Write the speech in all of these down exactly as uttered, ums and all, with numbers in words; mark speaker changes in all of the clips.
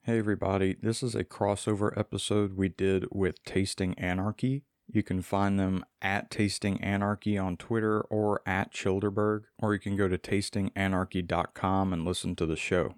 Speaker 1: Hey everybody, this is a crossover episode we did with Tasting Anarchy. You can find them at Tasting Anarchy on Twitter or at Childerberg, or you can go to tasting anarchy dot com and listen to the show.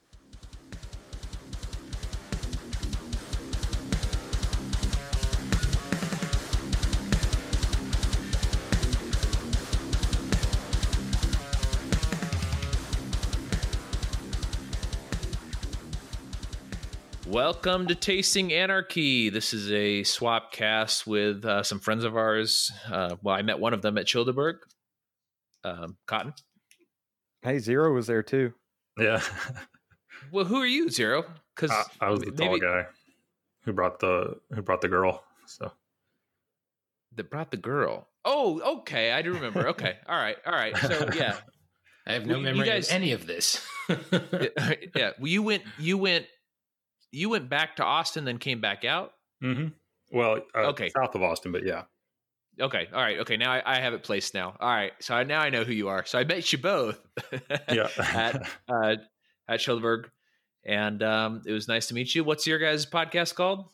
Speaker 2: Welcome to Tasting Anarchy. This is a swap cast with uh, some friends of ours. Uh, well, I met one of them at Childerberg. Um, Cotton.
Speaker 1: Hey, Zero was there too.
Speaker 3: Yeah.
Speaker 2: Well, who are you, Zero? Because
Speaker 3: I, I was the tall guy who brought the who brought the girl. So
Speaker 2: that brought the girl. Oh, okay. I do remember. Okay. All right. All right. So yeah,
Speaker 4: I have no
Speaker 2: well,
Speaker 4: memory
Speaker 2: guys,
Speaker 4: of any of this.
Speaker 2: yeah. Well, you went. You went. You went back to Austin, then came back out?
Speaker 3: Mm-hmm. Well, uh,
Speaker 2: okay.
Speaker 3: South of Austin, but yeah.
Speaker 2: Okay. All right. Okay. Now I, I have it placed now. All right. So I, now I know who you are. So I met you both
Speaker 3: yeah.
Speaker 2: at, uh, at Childerberg. And um, it was nice to meet you. What's your guys' podcast called?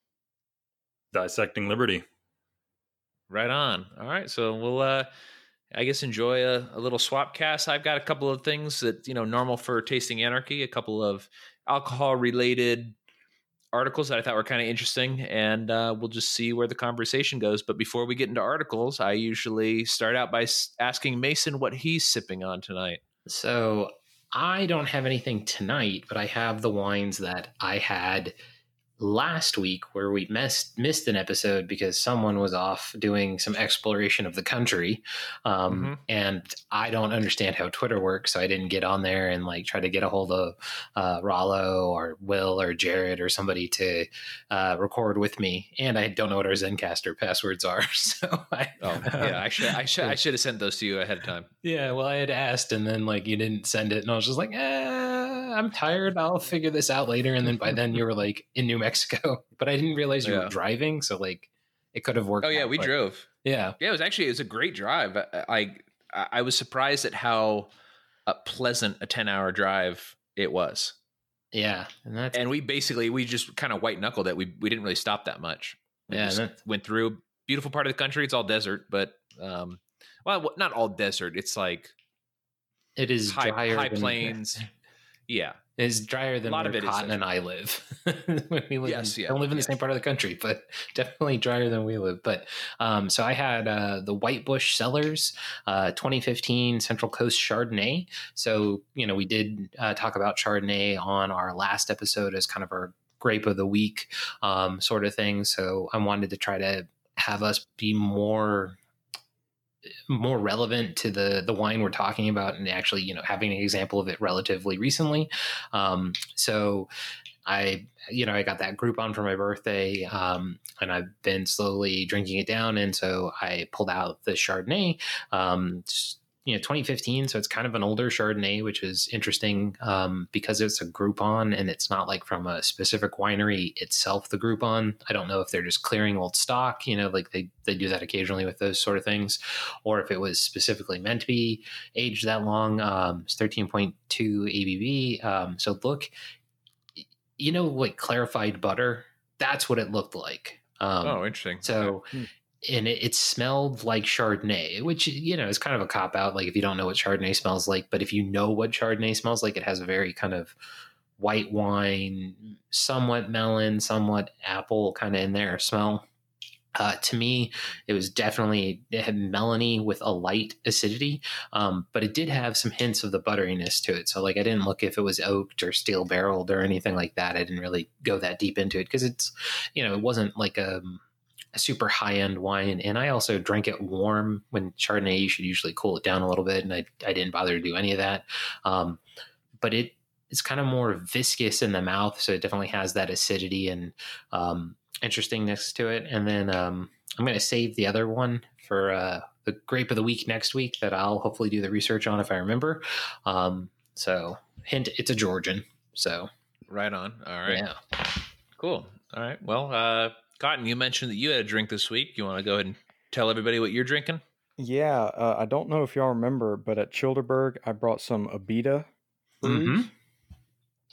Speaker 3: Dissecting Liberty.
Speaker 2: Right on. All right. So we'll, uh, I guess, enjoy a, a little swap cast. I've got a couple of things that, you know, normal for Tasting Anarchy, a couple of alcohol related articles that I thought were kind of interesting, and uh, we'll just see where the conversation goes. But before we get into articles, I usually start out by s- asking Mason what he's sipping on tonight.
Speaker 4: So I don't have anything tonight, but I have the wines that I had last week where we missed missed an episode because someone was off doing some exploration of the country. Um, mm-hmm. And I don't understand how Twitter works, so I didn't get on there and like try to get a hold of uh, Rollo or Will or Jared or somebody to uh, record with me. And I don't know what our Zencastr passwords are. So I,
Speaker 2: oh yeah, I should I should I should have sent those to you ahead of time.
Speaker 4: Yeah, well, I had asked, and then like you didn't send it, and I was just like, eh, I'm tired. I'll figure this out later. And then by then you were like in New Mexico, but I didn't realize you yeah. were driving. So like it could have worked.
Speaker 2: Oh yeah,
Speaker 4: out,
Speaker 2: we
Speaker 4: but,
Speaker 2: drove.
Speaker 4: Yeah.
Speaker 2: Yeah. It was actually, it was a great drive. I, I, I was surprised at how uh, pleasant a ten hour drive it was.
Speaker 4: Yeah. And that's,
Speaker 2: and we basically, we just kind of white knuckled it. We, we didn't really stop that much. We
Speaker 4: yeah.
Speaker 2: Just went through a beautiful part of the country. It's all desert, but, um, well, not all desert. It's like,
Speaker 4: it is
Speaker 2: high,
Speaker 4: drier
Speaker 2: high
Speaker 4: than,
Speaker 2: plains. Yeah.
Speaker 4: It's drier than
Speaker 2: a lot
Speaker 4: where
Speaker 2: of it
Speaker 4: Cotton
Speaker 2: is
Speaker 4: and I live. we live
Speaker 2: yes,
Speaker 4: in,
Speaker 2: yeah,
Speaker 4: don't live in
Speaker 2: yeah.
Speaker 4: the same part of the country, but definitely drier than we live. But um, so I had uh, the White Bush Cellars uh, twenty fifteen Central Coast Chardonnay. So, you know, we did uh, talk about Chardonnay on our last episode as kind of our grape of the week um, sort of thing. So I wanted to try to have us be more more relevant to the the wine we're talking about, and actually, you know, having an example of it relatively recently. Um, so I, you know, I got that Groupon for my birthday, um, and I've been slowly drinking it down. And so I pulled out the Chardonnay, um, just, you know, twenty fifteen. So it's kind of an older Chardonnay, which is interesting um, because it's a Groupon and it's not like from a specific winery itself, the Groupon. I don't know if they're just clearing old stock, you know, like they, they do that occasionally with those sort of things, or if it was specifically meant to be aged that long. Um, it's thirteen point two A B V. Um, so look, you know, like clarified butter, that's what it looked like. Um,
Speaker 2: oh, interesting.
Speaker 4: So...
Speaker 2: Okay.
Speaker 4: And it, it smelled like Chardonnay, which, you know, is kind of a cop out. Like if you don't know what Chardonnay smells like, but if you know what Chardonnay smells like, it has a very kind of white wine, somewhat melon, somewhat apple kind of in there smell. Uh, to me, it was definitely, it had melony with a light acidity, um, but it did have some hints of the butteriness to it. So like, I didn't look if it was oaked or steel barreled or anything like that. I didn't really go that deep into it because it's, you know, it wasn't like a, a super high-end wine, and I also drank it warm. When Chardonnay, you should usually cool it down a little bit, and I, I didn't bother to do any of that. Um, but it it's kind of more viscous in the mouth, so it definitely has that acidity and um, interestingness to it. And then um, I'm going to save the other one for uh, the grape of the week next week that I'll hopefully do the research on if I remember. Um, so hint, it's a Georgian. So
Speaker 2: right on. All right.
Speaker 4: Yeah.
Speaker 2: Cool. All right. Well, uh, Cotton, you mentioned that you had a drink this week. You want to go ahead and tell everybody what you're drinking?
Speaker 1: Yeah, uh, I don't know if y'all remember, but at Childerberg, I brought some Abita brews.
Speaker 4: Mm-hmm.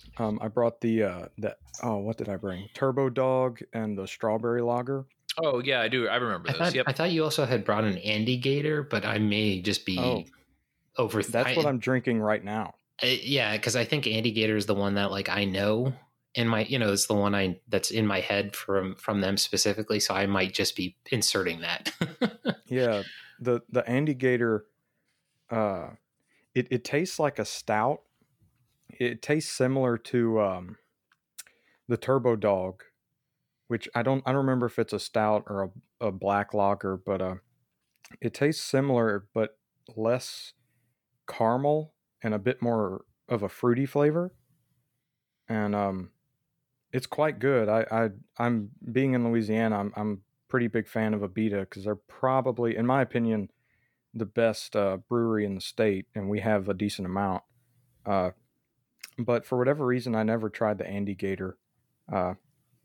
Speaker 1: Um, I brought the uh, that oh, what did I bring? Turbo Dog and the strawberry lager.
Speaker 2: Oh yeah, I do. I remember
Speaker 4: I
Speaker 2: those.
Speaker 4: thought,
Speaker 2: Yep.
Speaker 4: I thought you also had brought an Andy Gator, but I may just be
Speaker 1: Oh,
Speaker 4: over.
Speaker 1: that's
Speaker 4: I,
Speaker 1: what I'm drinking right now.
Speaker 4: I, yeah, because I think Andy Gator is the one that like I know in my, you know, it's the one I that's in my head from from them specifically. So I might just be inserting that.
Speaker 1: Yeah, the the Andy Gator, uh, it it tastes like a stout. It tastes similar to um, the Turbo Dog, which I don't I don't remember if it's a stout or a, a black lager, but uh, it tastes similar but less caramel and a bit more of a fruity flavor, and um, it's quite good. I, I I'm being in Louisiana. I'm I'm a pretty big fan of Abita because they're probably, in my opinion, the best uh, brewery in the state, and we have a decent amount. Uh, but for whatever reason, I never tried the Andy Gator, uh,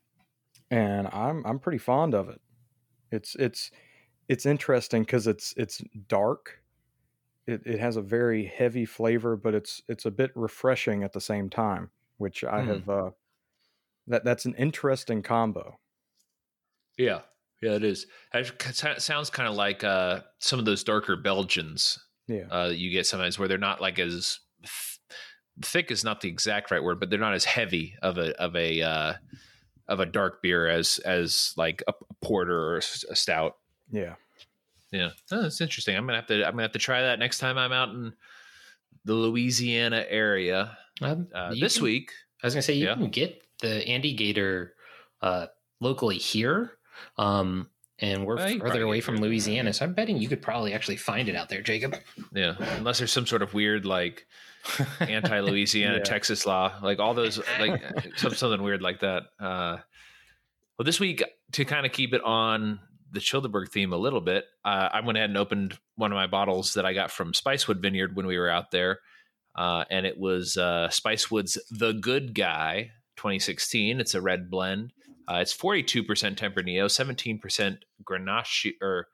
Speaker 1: and I'm I'm pretty fond of it. It's it's it's interesting because it's it's dark. It it has a very heavy flavor, but it's it's a bit refreshing at the same time, which I
Speaker 2: Hmm.
Speaker 1: have. Uh, that that's an interesting combo.
Speaker 2: Yeah, yeah, it is. It sounds kind of like uh, some of those darker Belgians.
Speaker 1: Yeah,
Speaker 2: uh, you get sometimes where they're not like as th- thick is not the exact right word, but they're not as heavy of a of a uh, of a dark beer as as like a porter or a stout.
Speaker 1: yeah.
Speaker 2: Yeah, oh, that's interesting. I'm gonna have to I'm gonna have to try that next time I'm out in the Louisiana area
Speaker 4: Um,
Speaker 2: uh,
Speaker 4: you
Speaker 2: this
Speaker 4: can-
Speaker 2: week.
Speaker 4: I was gonna say you
Speaker 2: Yeah.
Speaker 4: can get the Andy Gator uh, locally here, um, and we're
Speaker 2: Well, you can
Speaker 4: further
Speaker 2: probably
Speaker 4: away
Speaker 2: get
Speaker 4: from
Speaker 2: here.
Speaker 4: Louisiana, so I'm betting you could probably actually find it out there, Jacob.
Speaker 2: Yeah, unless there's some sort of weird like anti-Louisiana
Speaker 1: Yeah.
Speaker 2: Texas law, like all those, like some, something weird like that. Uh, well, this week to kind of keep it on the Childeberg theme a little bit, uh, I went ahead and opened one of my bottles that I got from Spicewood Vineyard when we were out there, uh, and it was uh, Spicewood's The Good Guy twenty sixteen. It's a red blend. Uh, it's forty-two percent Tempranillo, seventeen percent Grenache or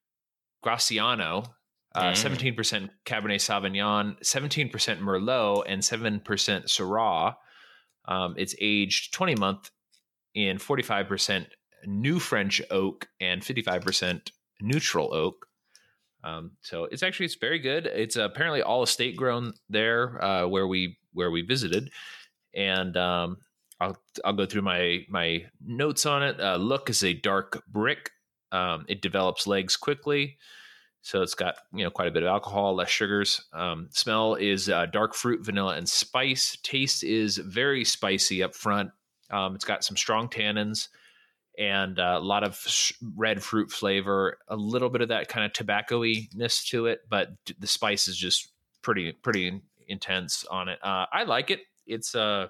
Speaker 2: Graciano, uh,
Speaker 4: Mm.
Speaker 2: seventeen percent Cabernet Sauvignon, seventeen percent Merlot, and seven percent Syrah. Um, it's aged twenty month in forty-five percent New French oak and fifty-five percent neutral oak. Um, so it's actually it's very good. It's apparently all estate grown there uh, where we where we visited, and um, I'll I'll go through my my notes on it. Uh, look is a dark brick. Um, it develops legs quickly. So it's got, you know, quite a bit of alcohol, less sugars. Um, smell is uh, dark fruit, vanilla, and spice. Taste is very spicy up front. Um, it's got some strong tannins and uh, a lot of sh- red fruit flavor, a little bit of that kind of tobacco-y-ness to it, but the spice is just pretty pretty intense on it. Uh, I like it. It's uh,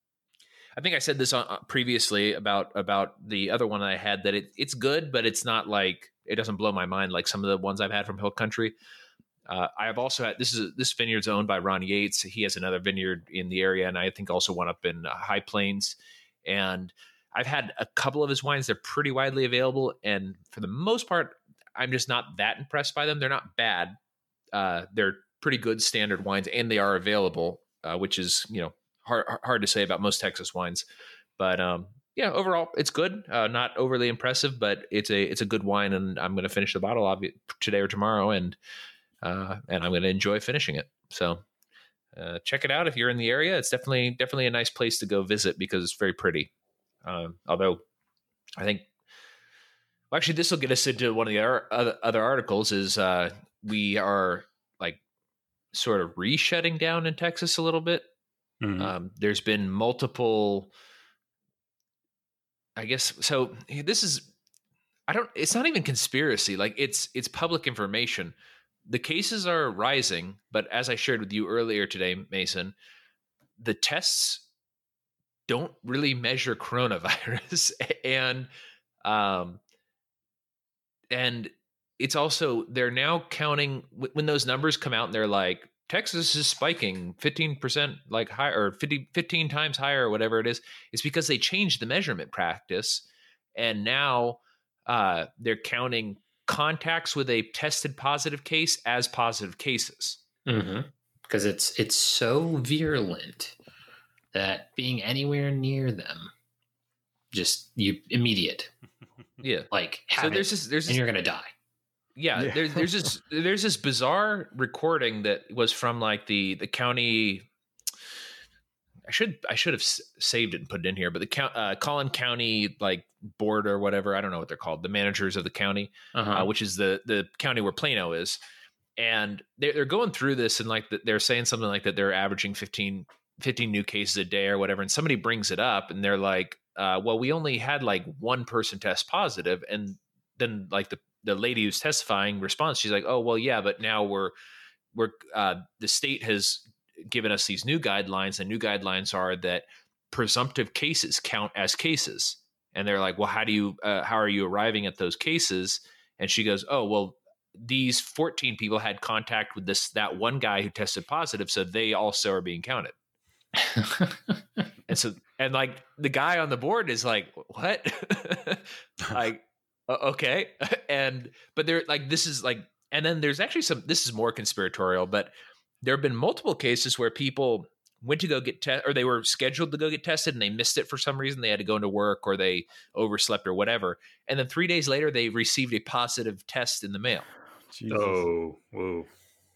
Speaker 2: I think I said this on, uh, previously about about the other one I had, that it, it's good, but it's not like, it doesn't blow my mind like some of the ones I've had from Hill Country. Uh, I have also had, this is this vineyard's owned by Ron Yates. He has another vineyard in the area, and I think also one up in uh, High Plains. And I've had a couple of his wines. They're pretty widely available, and for the most part, I'm just not that impressed by them. They're not bad. Uh, they're pretty good standard wines, and they are available, uh, which is, you know, hard hard to say about most Texas wines. But um, yeah, overall, it's good. Uh, not overly impressive, but it's a it's a good wine, and I'm going to finish the bottle obvi- today or tomorrow, and uh, and I'm going to enjoy finishing it. So uh, check it out if you're in the area. It's definitely definitely a nice place to go visit because it's very pretty. Um, although I think, well, actually, this will get us into one of the other, other articles. Is uh, we are like sort of re-shutting down in Texas a little bit.
Speaker 3: Mhm.
Speaker 2: Um, there's been multiple, I guess. So this is, I don't, it's not even conspiracy. Like it's, it's public information. The cases are rising, but as I shared with you earlier today, Mason, the tests don't really measure coronavirus. and, um, and it's also, they're now counting when those numbers come out and they're like, Texas is spiking fifteen percent like higher, or fifty, fifteen times higher, or whatever it is. It's because they changed the measurement practice. And now uh, they're counting contacts with a tested positive case as positive cases.
Speaker 4: Mm-hmm. Because it's it's so virulent that being anywhere near them, just you immediate,
Speaker 2: Yeah.
Speaker 4: like
Speaker 2: So
Speaker 4: have
Speaker 2: there's
Speaker 4: it,
Speaker 2: this there's
Speaker 4: and
Speaker 2: this,
Speaker 4: you're gonna die.
Speaker 2: yeah,
Speaker 1: Yeah.
Speaker 2: There, there's this there's this bizarre recording that was from like the the county. I should I should have s- saved it and put it in here, but the count, uh, Collin County like board or whatever, I don't know what they're called, the managers of the county,
Speaker 4: Uh-huh.
Speaker 2: uh, which is the the county where Plano is, and they're, they're going through this and like they're saying something like that they're averaging fifteen, fifteen new cases a day or whatever, and somebody brings it up and they're like, uh, well, we only had like one person test positive, and then like the the lady who's testifying responds, she's like, oh well, yeah, but now we're we're uh, the state has given us these new guidelines. The new guidelines are that presumptive cases count as cases. And they're like, well, how do you, uh, how are you arriving at those cases? And she goes, oh, well, these fourteen people had contact with this, that one guy who tested positive. So they also are being counted. And so, and like the guy on the board is like, what? Like, okay. And, but they're like, this is like, and then there's actually some, this is more conspiratorial, but there have been multiple cases where people went to go get tested, or they were scheduled to go get tested and they missed it for some reason. They had to go into work or they overslept or whatever. And then three days later, they received a positive test in the mail.
Speaker 1: Jesus.
Speaker 3: Oh, whoa.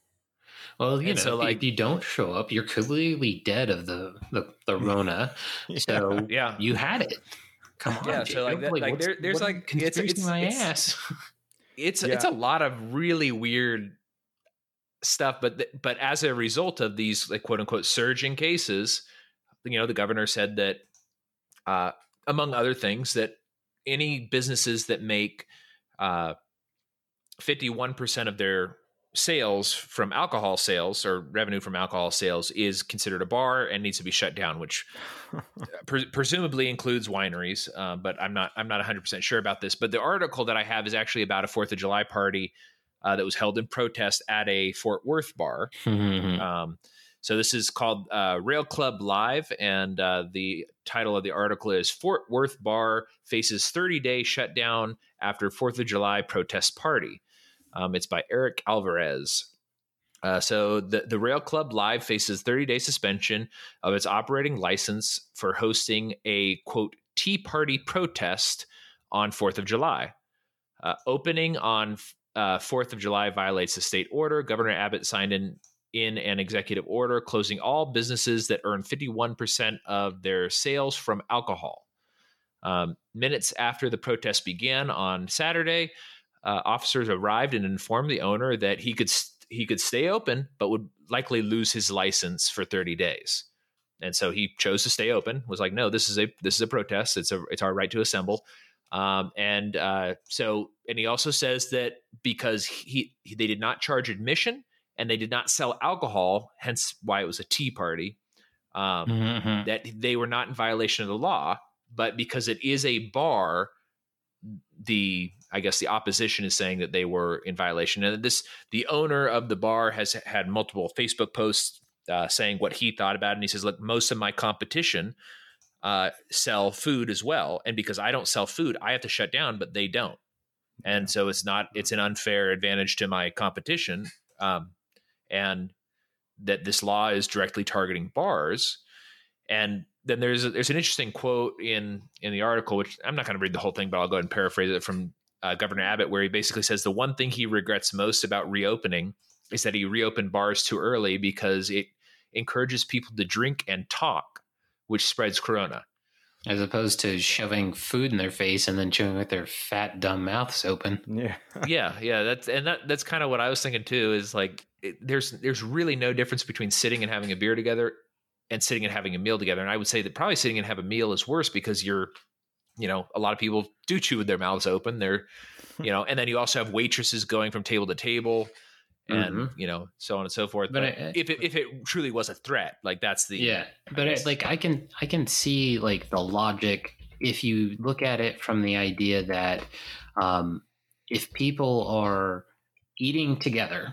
Speaker 4: Well, you
Speaker 2: And
Speaker 4: know,
Speaker 2: so,
Speaker 4: if,
Speaker 2: like-
Speaker 4: if you don't show up, you're clearly dead of the the, the Rona. So
Speaker 2: Yeah.
Speaker 4: you had it. Come on,
Speaker 2: Yeah, so, like,
Speaker 4: Jacob.
Speaker 2: that- like,
Speaker 4: what's-
Speaker 2: there- there's,
Speaker 4: what
Speaker 2: like, it's-
Speaker 4: conspiracy
Speaker 2: it's-
Speaker 4: my
Speaker 2: it's-
Speaker 4: ass.
Speaker 2: It's
Speaker 1: Yeah.
Speaker 2: it's a lot of really weird stuff, but th- but as a result of these like quote unquote surging cases, you know, the governor said that uh, among other things that any businesses that make uh, fifty-one percent of their sales from alcohol sales or revenue from alcohol sales is considered a bar and needs to be shut down, which pre- presumably includes wineries. Uh, but I'm not I'm not one hundred percent sure about this. But the article that I have is actually about a Fourth of July party uh, that was held in protest at a Fort Worth bar. Um, so this is called uh, Rail Club Live, and uh, the title of the article is Fort Worth Bar Faces thirty-day Shutdown After Fourth of July Protest Party. Um, it's by Eric Alvarez. Uh, so the, the Rail Club Live faces thirty-day suspension of its operating license for hosting a, quote, Tea Party protest on fourth of July. Uh, opening on uh, fourth of July violates the state order. Governor Abbott signed in, in an executive order closing all businesses that earn fifty-one percent of their sales from alcohol. Um, minutes after the protest began on Saturday, uh, officers arrived and informed the owner that he could st- he could stay open, but would likely lose his license for thirty days. And so he chose to stay open. Was like, no, this is a this is a protest. It's a it's our right to assemble. Um, and uh, so, and he also says that because he, he they did not charge admission and they did not sell alcohol, hence why it was a tea party, um,
Speaker 4: Mhm.
Speaker 2: that they were not in violation of the law. But because it is a bar, the I guess the opposition is saying that they were in violation. And this the owner of the bar has had multiple Facebook posts uh, saying what he thought about it. And he says, look, most of my competition uh, sell food as well. And because I don't sell food, I have to shut down, but they don't. And so it's not, it's an unfair advantage to my competition. Um, and that this law is directly targeting bars. And then there's a, there's an interesting quote in, in the article, which I'm not going to read the whole thing, but I'll go ahead and paraphrase it from uh, Governor Abbott, where he basically says the one thing he regrets most about reopening is that he reopened bars too early because it encourages people to drink and talk, which spreads corona.
Speaker 4: As opposed to shoving food in their face and then chewing with their fat, dumb mouths open.
Speaker 1: Yeah.
Speaker 2: yeah, yeah, that's and that that's kind of what I was thinking too. Is like it, there's there's really no difference between sitting and having a beer together and sitting and having a meal together. And I would say that probably sitting and have a meal is worse because you're, you know, a lot of people do chew with their mouths open. They're, you know, and then you also have waitresses going from table to table. And
Speaker 4: Mm-hmm.
Speaker 2: you know, so on and so forth.
Speaker 4: But
Speaker 2: But,
Speaker 4: I-
Speaker 2: if it if it truly was a threat, like that's the
Speaker 4: Yeah, but
Speaker 2: I
Speaker 4: it,
Speaker 2: guess-
Speaker 4: like I can I can see like the logic if you look at it from the idea that um, if people are eating together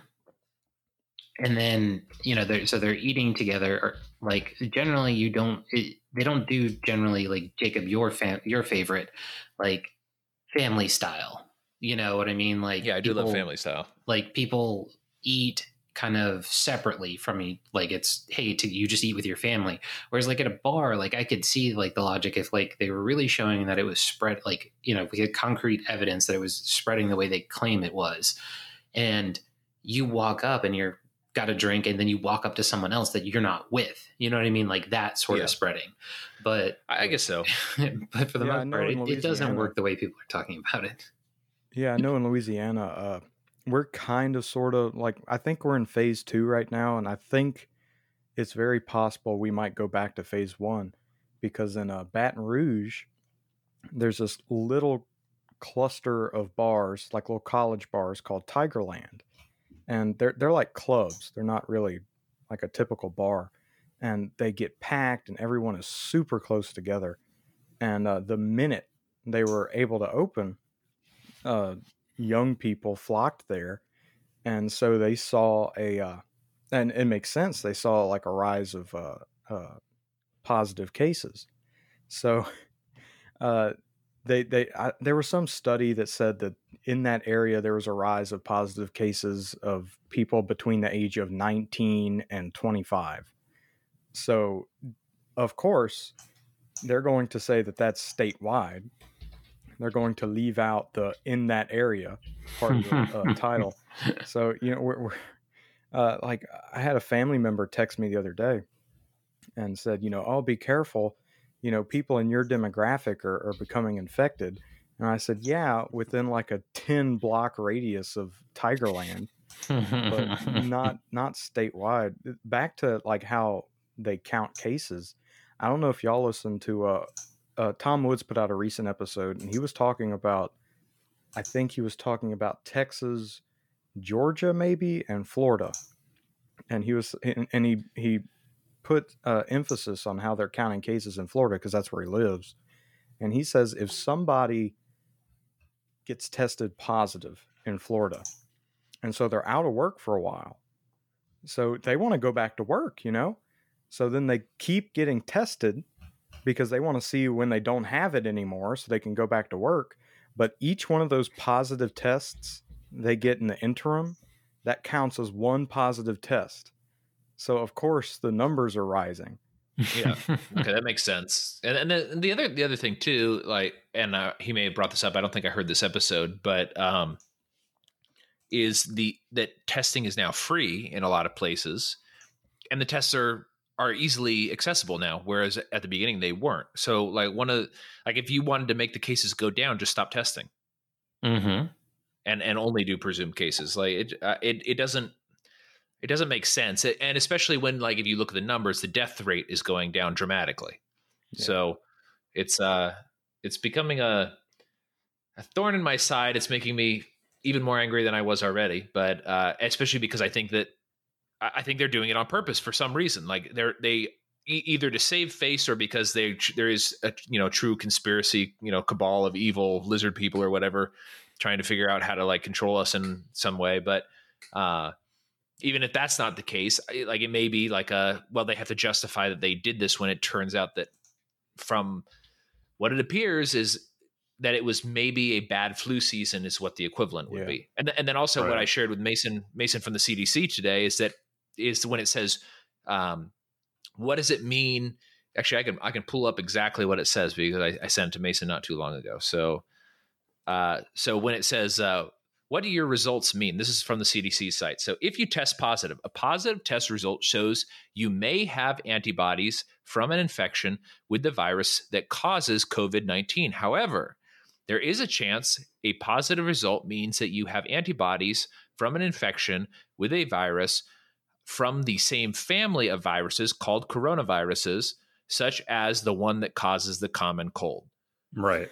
Speaker 4: and then you know they're so they're eating together or like generally you don't it, they don't do generally like Jacob your fam your favorite like family style, you know what I mean? Like
Speaker 2: yeah, I do love
Speaker 4: people-
Speaker 2: family style.
Speaker 4: like people eat kind of separately from you. Like it's, hey, to you just eat with your family. Whereas like at a bar, like I could see like the logic if like they were really showing that it was spread, like, you know, we had concrete evidence that it was spreading the way they claim it was. And you walk up and you're got a drink and then you walk up to someone else that you're not with, you know what I mean? Like that sort
Speaker 2: Yeah.
Speaker 4: of spreading. But
Speaker 2: I guess so.
Speaker 4: but for the
Speaker 1: Yeah, I
Speaker 4: most
Speaker 1: know
Speaker 4: part,
Speaker 1: in
Speaker 4: it, it doesn't
Speaker 1: Louisiana-
Speaker 4: work the way people are talking about it.
Speaker 1: Yeah, I know in Louisiana, uh, we're kind of sort of like, I think we're in phase two right now, and I think it's very possible we might go back to phase one because in uh, Baton Rouge, there's this little cluster of bars, like little college bars called Tigerland. And they're, they're like clubs. They're not really like a typical bar. And they get packed and everyone is super close together. And uh, the minute they were able to open, uh, young people flocked there, and so they saw a uh, and it makes sense, they saw like a rise of uh, uh, positive cases. So uh, they they I, there was some study that said that in that area there was a rise of positive cases of people between the age of nineteen and twenty-five. So of course they're going to say that that's statewide. They're going to leave out the in that area part of the uh, title. So, you know, we're, we're uh, like, I had a family member text me the other day and said, you know, oh, be careful. You know, people in your demographic are, are becoming infected. And I said, yeah, within like a ten block radius of Tigerland, but not, not statewide. Back to like how they count cases. I don't know if y'all listen to, uh, Uh, Tom Woods put out a recent episode, and he was talking about, I think he was talking about Texas, Georgia, maybe, and Florida. And he was, and, and he he put uh, emphasis on how they're counting cases in Florida because that's where he lives. And he says if somebody gets tested positive in Florida, and so they're out of work for a while, so they want to go back to work, you know, so then they keep getting tested because they want to see when they don't have it anymore so they can go back to work. But each one of those positive tests they get in the interim, that counts as one positive test. So of course the numbers are rising.
Speaker 2: Yeah. Okay, that makes sense. And and the, the other the other thing too, like, and uh, he may have brought this up. I don't think I heard this episode, but um, is the that testing is now free in a lot of places, and the tests are are easily accessible now, whereas at the beginning they weren't. So like one of like if you wanted to make the cases go down, just stop testing,
Speaker 4: Mm-hmm.
Speaker 2: and and only do presumed cases. Like it uh, it it doesn't it doesn't make sense, and especially when like if you look at the numbers, the death rate is going down dramatically.
Speaker 1: Yeah.
Speaker 2: So it's uh it's becoming a a thorn in my side. It's making me even more angry than I was already, but uh, especially because I think that. I think they're doing it on purpose for some reason. Like they're they e- either to save face or because they there is a you know true conspiracy, you know cabal of evil lizard people or whatever, trying to figure out how to like control us in some way. But uh, even if that's not the case, like it may be like a well they have to justify that they did this when it turns out that from what it appears is that it was maybe a bad flu season is what the equivalent would
Speaker 1: Yeah.
Speaker 2: be. And th- and then also
Speaker 3: Right.
Speaker 2: what I shared with Mason Mason from the C D C today is that is when it says, um, what does it mean? Actually, I can I can pull up exactly what it says because I, I sent it to Mason not too long ago. So, uh, so when it says, uh, what do your results mean? This is from the C D C site. So if you test positive, a positive test result shows you may have antibodies from an infection with the virus that causes COVID nineteen. However, there is a chance a positive result means that you have antibodies from an infection with a virus from the same family of viruses called coronaviruses, such as the one that causes the common cold.
Speaker 3: Right.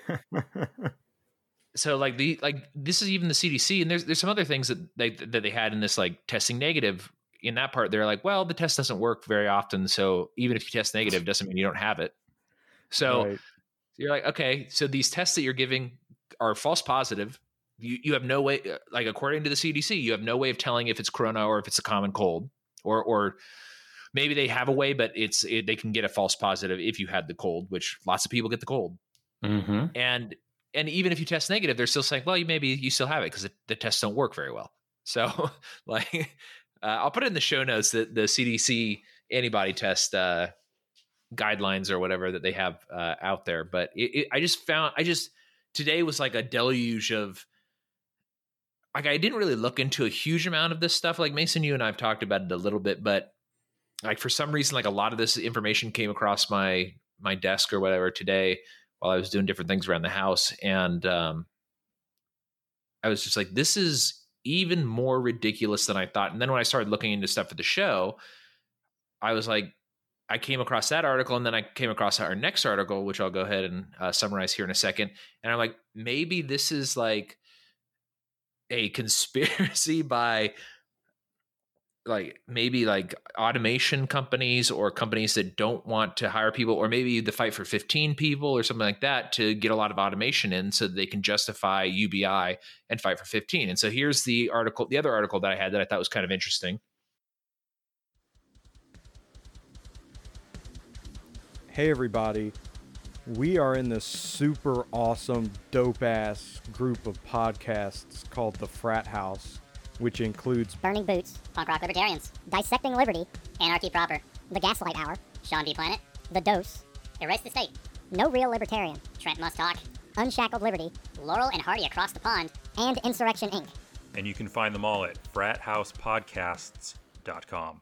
Speaker 2: So like the like this is even the C D C, and there's there's some other things that they that they had in this like testing negative. In that part, they're like, well, the test doesn't work very often, so even if you test negative, doesn't mean you don't have it. So
Speaker 1: Right.
Speaker 2: you're like, okay, so these tests that you're giving are false positive. You you have no way, like according to the C D C, you have no way of telling if it's corona or if it's a common cold, or or maybe they have a way, but it's it, they can get a false positive if you had the cold, which lots of people get the cold.
Speaker 4: Mm-hmm.
Speaker 2: And and even if you test negative, they're still saying, well, you maybe you still have it because the, the tests don't work very well. So like, Uh, I'll put it in the show notes that the C D C antibody test uh, guidelines or whatever that they have uh, out there. But it, it, I just found, I just, today was like a deluge of, like, I didn't really look into a huge amount of this stuff. Like Mason, you and I have talked about it a little bit, but like for some reason, like a lot of this information came across my, my desk or whatever today while I was doing different things around the house. And um, I was just like, this is even more ridiculous than I thought. And then when I started looking into stuff for the show, I was like, I came across that article, and then I came across our next article, which I'll go ahead and uh, summarize here in a second. And I'm like, maybe this is like a conspiracy by like maybe like automation companies or companies that don't want to hire people, or maybe the Fight for fifteen people or something like that to get a lot of automation in so that they can justify U B I and Fight for fifteen. And so here's the article, the other article that I had that I thought was kind of interesting.
Speaker 1: Hey everybody, we are in this super awesome, dope-ass group of podcasts called The Frat House, which includes
Speaker 5: Burning Boots, Punk Rock Libertarians, Dissecting Liberty, Anarchy Proper, The Gaslight Hour, Sean B. Planet, The Dose, Erase the State, No Real Libertarian, Trent Must Talk, Unshackled Liberty, Laurel and Hardy Across the Pond, and Insurrection Incorporated.
Speaker 3: And you can find them all at frat house podcasts dot com.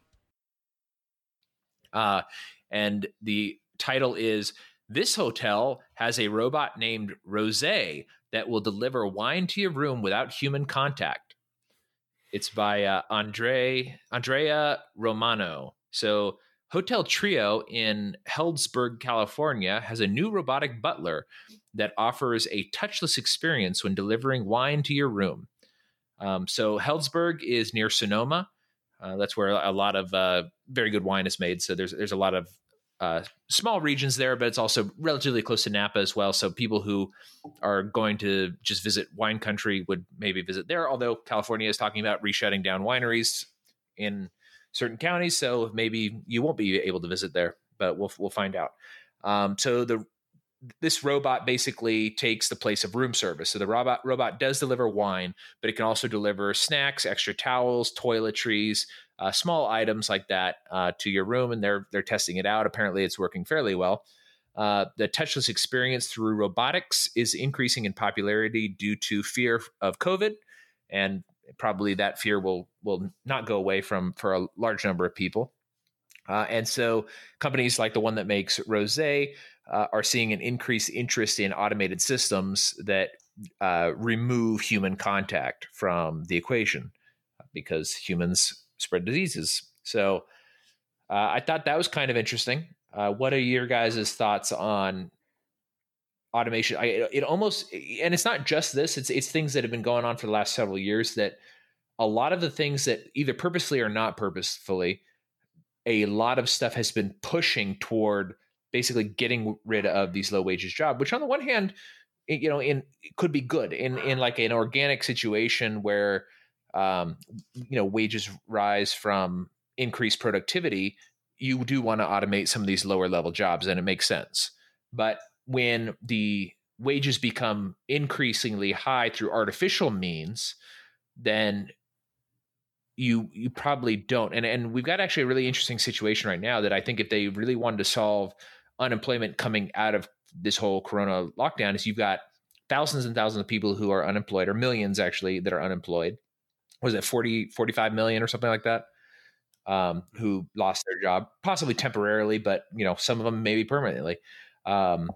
Speaker 2: Uh, and the title is, "This hotel has a robot named Rosé that will deliver wine to your room without human contact." It's by uh, Andre Andrea Romano. So Hotel Trio in Healdsburg, California has a new robotic butler that offers a touchless experience when delivering wine to your room. Um, so Healdsburg is near Sonoma. Uh, that's where a lot of uh, very good wine is made. So there's there's a lot of uh, small regions there, but it's also relatively close to Napa as well. So people who are going to just visit wine country would maybe visit there, although California is talking about re-shutting down wineries in certain counties. So maybe you won't be able to visit there, but we'll we'll find out. Um, so the this robot basically takes the place of room service. So the robot robot does deliver wine, but it can also deliver snacks, extra towels, toiletries, uh, small items like that uh, to your room. And they're they're testing it out. Apparently, it's working fairly well. Uh, the touchless experience through robotics is increasing in popularity due to fear of COVID, and probably that fear will will not go away from for a large number of people. Uh, and so companies like the one that makes Rosé uh, are seeing an increased interest in automated systems that uh, remove human contact from the equation because humans spread diseases. So uh, I thought that was kind of interesting. Uh, what are your guys' thoughts on automation? I, it almost, and it's not just this, it's it's things that have been going on for the last several years, that a lot of the things that either purposefully or not purposefully, a lot of stuff has been pushing toward basically getting rid of these low wages jobs, which on the one hand, you know, in it could be good in, in like an organic situation where, um, you know, wages rise from increased productivity. You do want to automate some of these lower level jobs, and it makes sense. But when the wages become increasingly high through artificial means, then you you probably don't. And and we've got actually a really interesting situation right now that I think if they really wanted to solve unemployment coming out of this whole corona lockdown, is you've got thousands and thousands of people who are unemployed, or millions actually that are unemployed. Was it forty, forty-five million or something like that? Um, who lost their job, possibly temporarily, but you know, some of them maybe permanently. Um,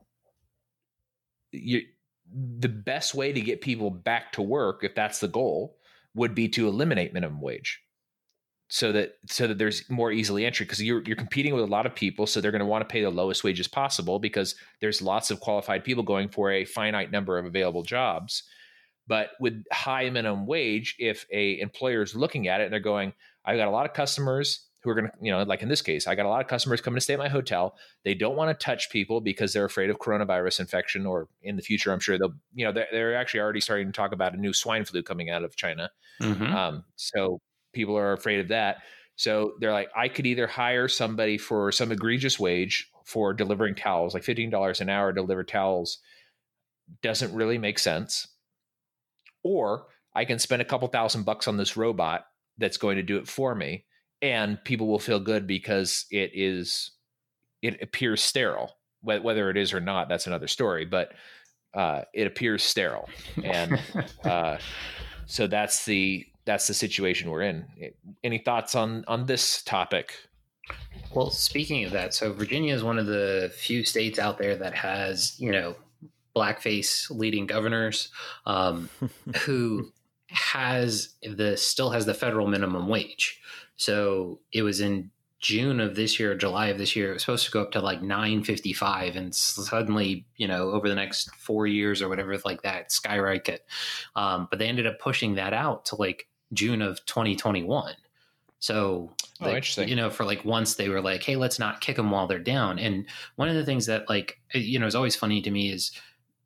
Speaker 2: you, the best way to get people back to work, if that's the goal, would be to eliminate minimum wage, so that so that there's more easily entry, because you're you're competing with a lot of people, so they're going to want to pay the lowest wages possible because there's lots of qualified people going for a finite number of available jobs. But with high minimum wage, if a employer is looking at it and they're going, I've got a lot of customers who are going to, you know, like in this case, I got a lot of customers coming to stay at my hotel. They don't want to touch people because they're afraid of coronavirus infection, or in the future, I'm sure they'll, you know, they're, they're actually already starting to talk about a new swine flu coming out of China.
Speaker 4: Mm-hmm.
Speaker 2: Um, so people are afraid of that. So they're like, I could either hire somebody for some egregious wage for delivering towels, like fifteen dollars an hour to deliver towels, doesn't really make sense. Or I can spend a couple thousand bucks on this robot that's going to do it for me, and people will feel good because it is it appears sterile. Whether it is or not, that's another story, but uh, it appears sterile, and uh, so that's the that's the situation we're in. Any thoughts on on this topic?
Speaker 4: Well, speaking of that, so Virginia is one of the few states out there that has, you know, blackface leading governors, um, who has the still has the federal minimum wage. So it was in June of this year, July of this year, it was supposed to go up to like nine fifty-five, and suddenly, you know, over the next four years or whatever like that, skyrocket. Um, but they ended up pushing that out to like June of twenty twenty-one. So,
Speaker 2: oh,
Speaker 4: like,
Speaker 2: interesting.
Speaker 4: You know, for like once they were like, hey, let's not kick them while they're down. And one of the things that like, you know, is always funny to me is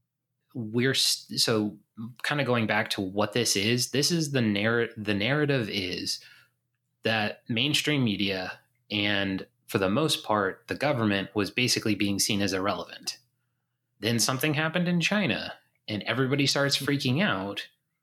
Speaker 4: we're so kind of going back to what this is. This is the narrative. The narrative is that mainstream media and for the most part, the government was basically being seen as irrelevant. Then something happened in China and everybody starts freaking out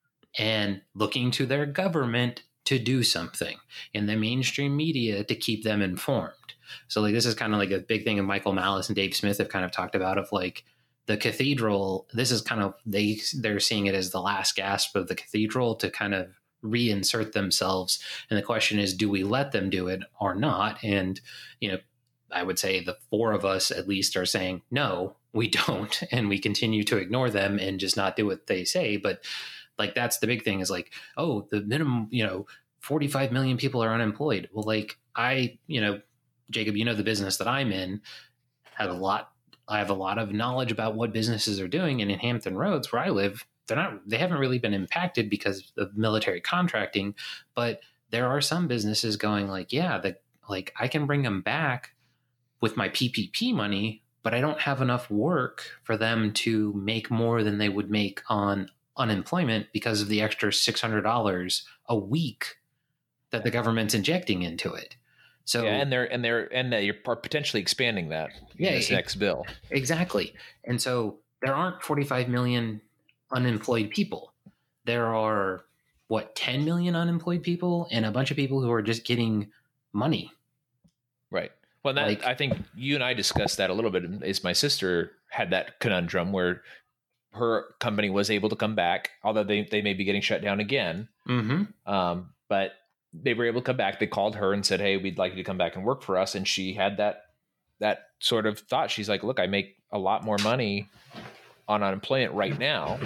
Speaker 4: and looking to their government to do something in the mainstream media to keep them informed. So like, this is kind of like a big thing, and Michael Malice and Dave Smith have kind of talked about of like the cathedral. This is kind of, they, they're seeing it as the last gasp of the cathedral to kind of reinsert themselves. And the question is, do we let them do it or not? And, you know, I would say the four of us at least are saying, no, we don't. And we continue to ignore them and just not do what they say. But like, that's the big thing is like, oh, the minimum, you know, forty-five million people are unemployed. Well, like I, you know, Jacob, you know, the business that I'm in have a lot. I have a lot of knowledge about what businesses are doing. And in Hampton Roads, where I live, they're not, they haven't really been impacted because of military contracting, but there are some businesses going like, yeah, that like I can bring them back with my P P P money, but I don't have enough work for them to make more than they would make on unemployment because of the extra six hundred dollars a week that the government's injecting into it. So
Speaker 2: yeah, and they're and they're and they're potentially expanding that
Speaker 4: yeah,
Speaker 2: in this
Speaker 4: it,
Speaker 2: next bill.
Speaker 4: Exactly. And so there aren't forty-five million unemployed people. There are what, ten million unemployed people and a bunch of people who are just getting money.
Speaker 2: Right. Well, that,
Speaker 4: like,
Speaker 2: I think you and I discussed that a little bit. Is my sister had that conundrum where her company was able to come back, although they, they may be getting shut down again.
Speaker 4: Mm-hmm.
Speaker 2: Um, but they were able to come back. They called her and said, hey, we'd like you to come back and work for us. And she had that, that sort of thought. She's like, look, I make a lot more money on unemployment right now,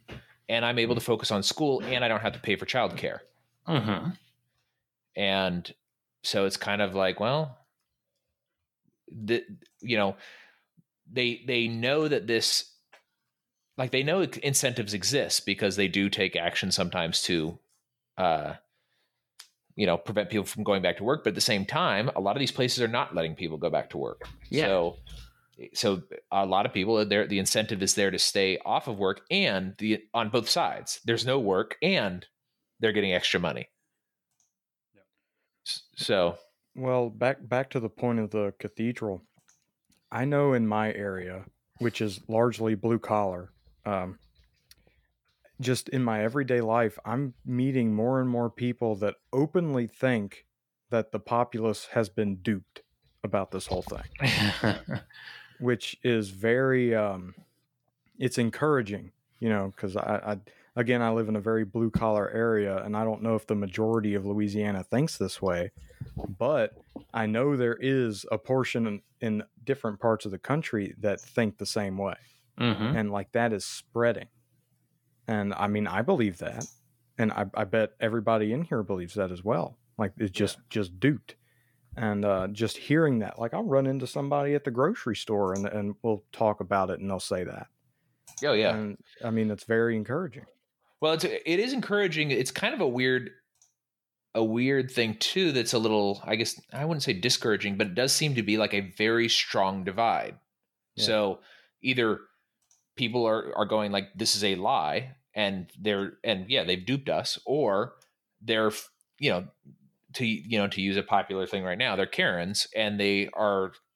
Speaker 2: and I'm able to focus on school, and I don't have to pay for childcare.
Speaker 4: Mm-hmm.
Speaker 2: And so it's kind of like, well, the, you know, they, they know that this, like they know incentives exist because they do take action sometimes to, uh, you know, prevent people from going back to work. But at the same time, a lot of these places are not letting people go back to work.
Speaker 4: Yeah.
Speaker 2: So, so a lot of people, there, the incentive is there to stay off of work, and the on both sides, there's no work and they're getting extra money.
Speaker 3: Yep.
Speaker 2: So,
Speaker 1: well, back back to the point of the cathedral. I know in my area, which is largely blue collar, um, just in my everyday life, I'm meeting more and more people that openly think that the populace has been duped about this whole thing, which is very, um, it's encouraging, you know, because I, I, again, I live in a very blue collar area, and I don't know if the majority of Louisiana thinks this way, but I know there is a portion in, in different parts of the country that think the same way.
Speaker 4: Mm-hmm.
Speaker 1: And like that is spreading. And I mean, I believe that. And I, I bet everybody in here believes that as well. Like it's just, yeah. just duped. And uh, just hearing that, like I'll run into somebody at the grocery store and, and we'll talk about it and they'll say that.
Speaker 2: Oh yeah.
Speaker 1: And I mean, it's very encouraging.
Speaker 2: Well, it's, it is encouraging. It's kind of a weird, a weird thing too. That's a little, I guess I wouldn't say discouraging, but it does seem to be like a very strong divide. Yeah. So either people are, are going like, this is a lie, and they're, and yeah, they've duped us, or they're, you know, to, you know, to use a popular thing right now, they're Karens, and they are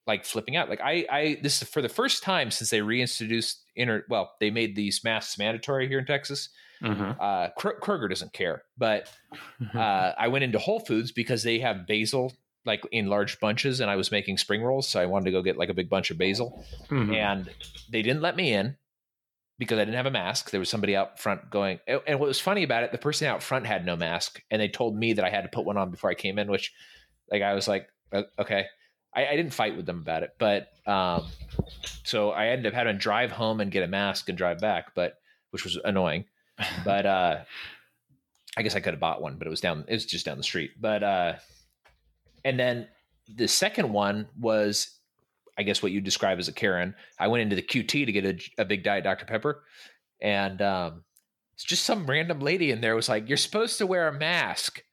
Speaker 2: like flipping out. Like I, I, this is for the first time since they reintroduced inter, well, they made these masks mandatory here in Texas.
Speaker 4: Mm-hmm.
Speaker 2: Uh, Kroger doesn't care, but uh, I went into Whole Foods because they have basil like in large bunches, and I was making spring rolls, so I wanted to go get like a big bunch of basil,
Speaker 4: Mm-hmm.
Speaker 2: and they didn't let me in because I didn't have a mask. There was somebody out front going, and what was funny about it, the person out front had no mask, and they told me that I had to put one on before I came in, which, like, I was like, okay. I, I didn't fight with them about it, but um, so I ended up having to drive home and get a mask and drive back, but which was annoying. But uh, I guess I could have bought one, but it was down. It was just down the street. But uh, and then the second one was, I guess, what you describe as a Karen. I went into the Q T to get a, a big Diet Doctor Pepper, and um, it's just some random lady in there was like, "You're supposed to wear a mask."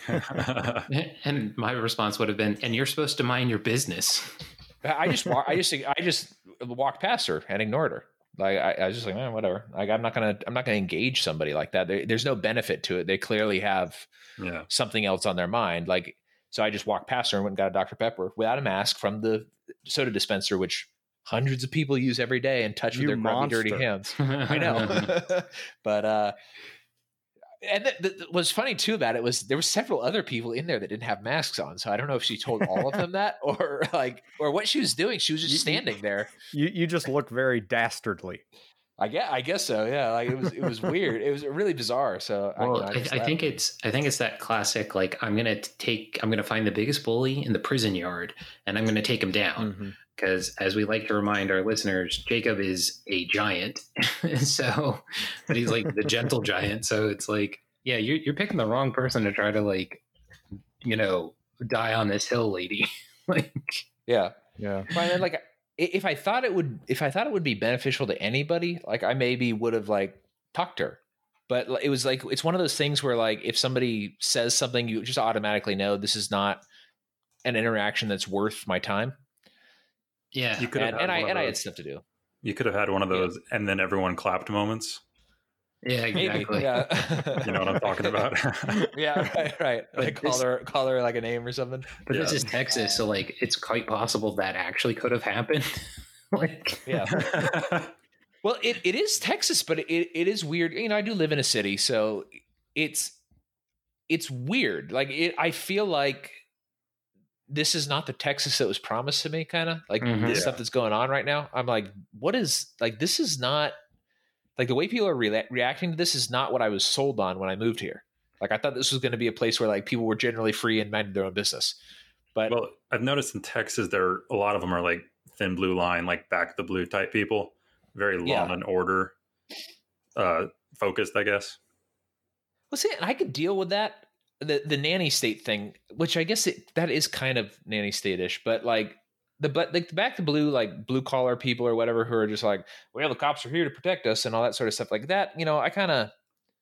Speaker 4: And my response would have been, "And you're supposed to mind your business."
Speaker 2: I just, I just, I just walked past her and ignored her. Like I, I was just like, eh, whatever. Like I'm not gonna, I'm not gonna engage somebody like that. There, there's no benefit to it. They clearly have
Speaker 3: yeah.
Speaker 2: something else on their mind. Like, so I just walked past her and went and got a Doctor Pepper without a mask from the soda dispenser, which hundreds of people use every day and touch with
Speaker 1: You
Speaker 2: their grubby,
Speaker 1: monster.
Speaker 2: dirty hands. I know, but uh, and th- th- what's funny too about it was there were several other people in there that didn't have masks on. So I don't know if she told all of them that or like, or what she was doing. She was just
Speaker 1: You-
Speaker 2: standing there.
Speaker 1: You you just look very dastardly.
Speaker 2: I guess, I guess so. Yeah. Like it was, it was weird. It was really bizarre. So
Speaker 4: Well,
Speaker 2: I,
Speaker 4: I,
Speaker 2: I, just
Speaker 4: I
Speaker 2: laughed.
Speaker 4: think it's I think it's that classic, like, I'm gonna take I'm gonna find the biggest bully in the prison yard and I'm gonna take him down.
Speaker 1: Mhm.
Speaker 4: Because as we like to remind our listeners, Jacob is a giant. So, but he's like the gentle giant. So it's like, yeah, you're you're picking the wrong person to try to, like, you know, die on this hill, lady. Like,
Speaker 2: yeah.
Speaker 1: Yeah.
Speaker 2: But then, like, i- if I thought it would, if I thought it would be beneficial to anybody, like I maybe would have like talked to her. But it was like, it's one of those things where like, if somebody says something, you just automatically know this is not an interaction that's worth my time.
Speaker 4: yeah,
Speaker 3: You could have
Speaker 2: And,
Speaker 3: had
Speaker 2: and I,
Speaker 3: one of
Speaker 2: and I had
Speaker 3: those-
Speaker 2: stuff to do.
Speaker 3: You could have had one of
Speaker 2: Yeah.
Speaker 3: those, and then everyone clapped moments.
Speaker 4: yeah,
Speaker 2: Maybe.
Speaker 4: exactly.
Speaker 2: Yeah.
Speaker 3: You know what I'm talking about?
Speaker 2: Yeah. Right. Right.
Speaker 4: But
Speaker 2: Like call
Speaker 4: this-
Speaker 2: her, call her like a name or something.
Speaker 4: But
Speaker 3: Yeah.
Speaker 4: this is Texas, so like it's quite possible that actually could have happened. Like,
Speaker 2: Yeah. Well, it, it is Texas, but it, it is weird. You know, I do live in a city, so it's it's weird. Like it, I feel like this is not the Texas that was promised to me. Kind of like
Speaker 4: Mhm.
Speaker 2: the
Speaker 3: Yeah.
Speaker 2: stuff that's going on right now. I'm like, what is like? This is not like the way people are rea- reacting to this is not what I was sold on when I moved here. Like I thought this was going to be a place where like people were generally free and minded their own business. But
Speaker 3: Well, I've noticed in Texas, there a lot of them are like thin blue line, like back the blue type people, very law
Speaker 2: Yeah.
Speaker 3: and order uh, focused, I guess.
Speaker 2: Well, see, and I could deal with that. The the nanny state thing, which I guess it, that is kind of nanny state-ish, but like the but like the back to blue, like blue collar people or whatever who are just like, well, the cops are here to protect us and all that sort of stuff like that. You know, I kind of,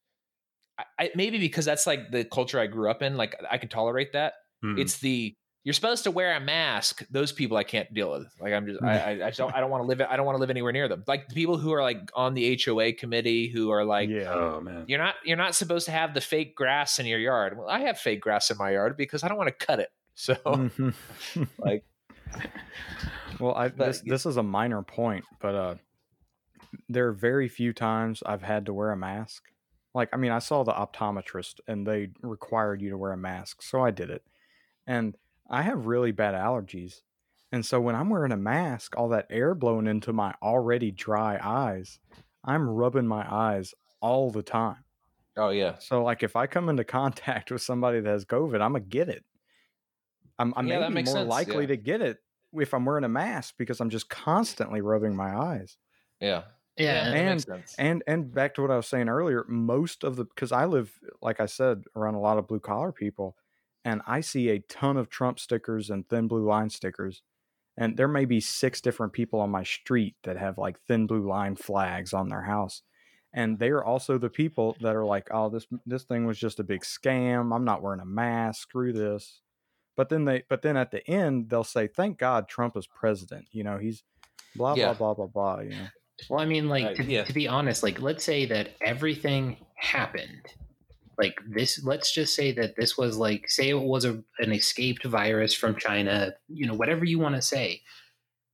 Speaker 2: I, I maybe because that's like the culture I grew up in, like I can tolerate that.
Speaker 3: Hmm.
Speaker 2: It's the you're supposed to wear a mask. Those people I can't deal with. Like I'm just I I, I just don't I don't want to live I don't want to live anywhere near them. Like the people who are like on the H O A committee who are like,
Speaker 1: Yeah.
Speaker 3: Oh man.
Speaker 2: you're not you're not supposed to have the fake grass in your yard. Well, I have fake grass in my yard because I don't want to cut it. So
Speaker 1: Mhm.
Speaker 2: like
Speaker 1: Well, I,
Speaker 2: But-
Speaker 1: this this is a minor point, but uh, there are very few times I've had to wear a mask. Like, I mean, I saw the optometrist and they required you to wear a mask, so I did it. And I have really bad allergies, and so when I'm wearing a mask, all that air blowing into my already dry eyes, I'm rubbing my eyes all the time.
Speaker 2: oh yeah.
Speaker 1: So, like, if I come into contact with somebody that has COVID, I'm gonna get it. I'm, I'm
Speaker 2: Yeah, that
Speaker 1: maybe
Speaker 2: makes
Speaker 1: more
Speaker 2: sense,
Speaker 1: likely
Speaker 2: yeah.
Speaker 1: to get it if I'm wearing a mask because I'm just constantly rubbing my eyes.
Speaker 2: Yeah.
Speaker 4: yeah,
Speaker 2: that
Speaker 1: and-
Speaker 2: makes sense.
Speaker 1: And and back to what I was saying earlier, most of the because I live, like I said, around a lot of blue collar people, and I see a ton of Trump stickers and thin blue line stickers. And there may be six different people on my street that have like thin blue line flags on their house. And they are also the people that are like, oh, this this thing was just a big scam. I'm not wearing a mask. Screw this. But then they but then at the end they'll say, thank God Trump is president. You know, he's blah
Speaker 2: Yeah.
Speaker 1: blah blah blah blah. You know.
Speaker 4: Well, I mean, like,
Speaker 2: Uh,
Speaker 4: to,
Speaker 2: yeah.
Speaker 4: to be honest, like, let's say that everything happened. Like this, let's just say that this was like, say it was a, an escaped virus from China, you know, whatever you want to say.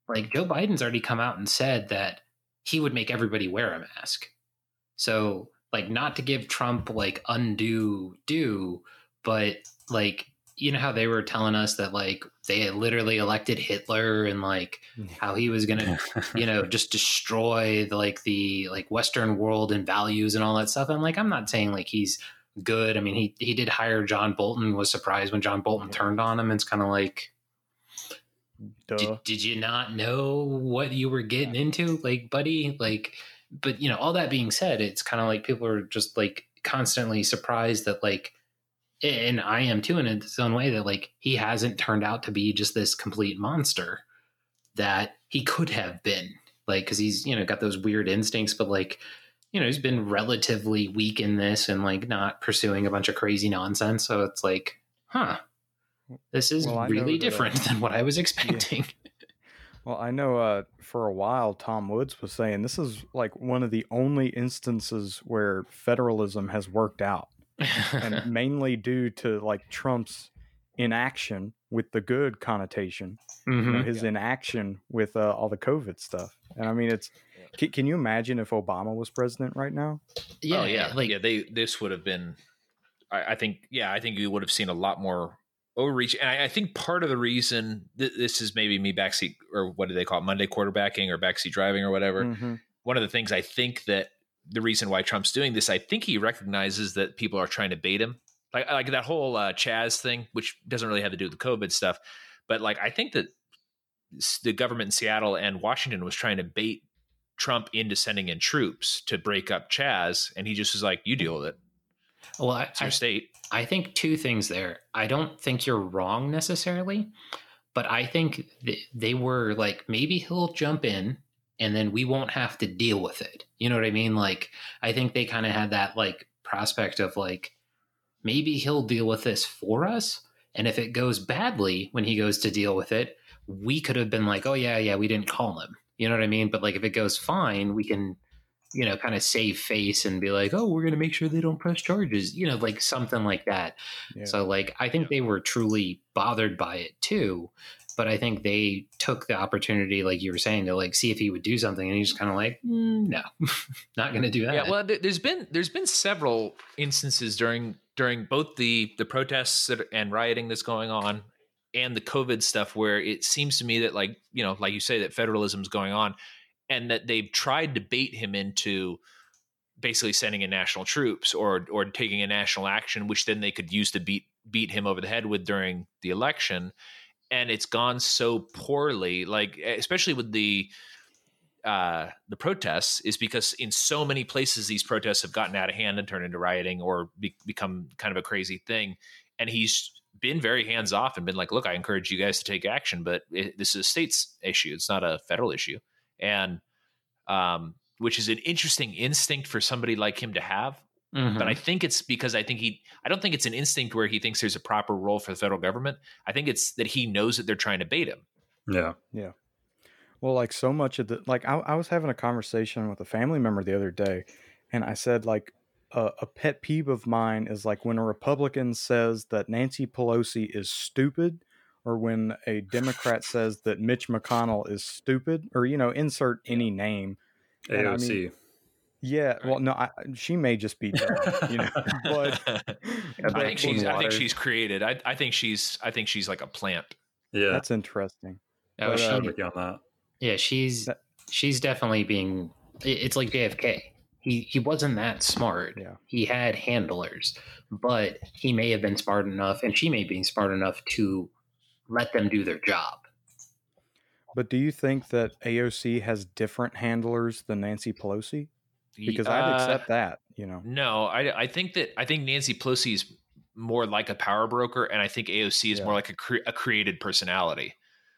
Speaker 4: like Joe Biden's already come out and said that he would make everybody wear a mask. So like, not to give Trump like undue due, but like, you know how they were telling us that like they had literally elected Hitler and like how he was going to, you know, just destroy the, like the like Western world and values and all that stuff. And like, I'm not saying like he's good. I mean, he, he did hire John Bolton, was surprised when John Bolton turned on him. It's kind of like, did, did you not know what you were getting into? Like, buddy, like, but you know, all that being said, it's kind of like people are just like constantly surprised that like, and I am too in its own way, that like he hasn't turned out to be just this complete monster that he could have been, like, because he's, you know, got those weird instincts, but like, you know, he's been relatively weak in this and like not pursuing a bunch of crazy nonsense. So it's like, huh, this is
Speaker 1: well,
Speaker 4: really
Speaker 1: that,
Speaker 4: different
Speaker 1: uh,
Speaker 4: than what I was expecting.
Speaker 1: Yeah. Well, I know uh, for a while, Tom Woods was saying this is like one of the only instances where federalism has worked out. And mainly due to like Trump's inaction with the good connotation, mm-hmm. you know, his yeah. inaction with uh, all the COVID stuff. And I mean, it's can, can you imagine if Obama was president right now?
Speaker 2: Yeah, oh, yeah, like yeah. They this would have been. I, I think yeah, I think you would have seen a lot more overreach. And I, I think part of the reason th- this is maybe me backseat or what do they call it, Monday quarterbacking or backseat driving or whatever. Mm-hmm. One of the things I think that. The reason why Trump's doing this, I think he recognizes that people are trying to bait him. Like, like that whole uh, Chaz thing, which doesn't really have to do with the COVID stuff. But like, I think that the government in Seattle and Washington was trying to bait Trump into sending in troops to break up Chaz. And he just was like, you deal with it.
Speaker 4: Well, I,
Speaker 2: it's your
Speaker 4: I,
Speaker 2: state.
Speaker 4: I think two things there. I don't think you're wrong necessarily, but I think th- they were like, maybe he'll jump in and then we won't have to deal with it. You know what I mean? Like, I think they kind of had that like prospect of like, maybe he'll deal with this for us. And if it goes badly when he goes to deal with it, we could have been like, oh yeah, yeah, we didn't call him. You know what I mean? But like, if it goes fine, we can, you know, kind of save face and be like, oh, we're going to make sure they don't press charges, you know, like something like that. Yeah. So like, I think they were truly bothered by it too. But I think they took the opportunity, like you were saying, to like see if he would do something, and he's kind of like, mm, no, not going to do that.
Speaker 2: Yeah, well, there's been there's been several instances during during both the the protests and rioting that's going on, and the COVID stuff, where it seems to me that like you know, like you say, that federalism's going on, and that they've tried to bait him into basically sending in national troops or or taking a national action, which then they could use to beat beat him over the head with during the election. And it's gone so poorly, like especially with the uh, the protests, is because in so many places these protests have gotten out of hand and turned into rioting or be- become kind of a crazy thing. And he's been very hands off and been like, "Look, I encourage you guys to take action, but it, this is a state's issue; it's not a federal issue." And um, which is an interesting instinct for somebody like him to have. Mm-hmm. But I think it's because I think he, I don't think it's an instinct where he thinks there's a proper role for the federal government. I think it's that he knows that they're trying to bait him.
Speaker 3: Yeah.
Speaker 1: Yeah. Well, like so much of the, like I, I was having a conversation with a family member the other day, and I said like uh, a pet peeve of mine is like when a Republican says that Nancy Pelosi is stupid, or when a Democrat says that Mitch McConnell is stupid, or, you know, insert any name.
Speaker 3: A O C.
Speaker 1: I mean, yeah, well, no, I, she may just be dumb, you know. But,
Speaker 2: but I think she's. I think she's created. I, I think she's. I think she's like a plant.
Speaker 3: Yeah,
Speaker 1: that's interesting.
Speaker 4: Oh,
Speaker 1: but,
Speaker 4: she,
Speaker 3: uh, on that.
Speaker 4: Yeah, she's she's definitely being. It's like J F K. He he wasn't that smart.
Speaker 1: Yeah,
Speaker 4: he had handlers, but he may have been smart enough, and she may be smart enough to let them do their job.
Speaker 1: But do you think that A O C has different handlers than Nancy Pelosi? Because uh, I'd accept that, you know.
Speaker 2: No, I, I think that I think Nancy Pelosi is more like a power broker, and I think A O C is yeah. more like a, cre- a created personality.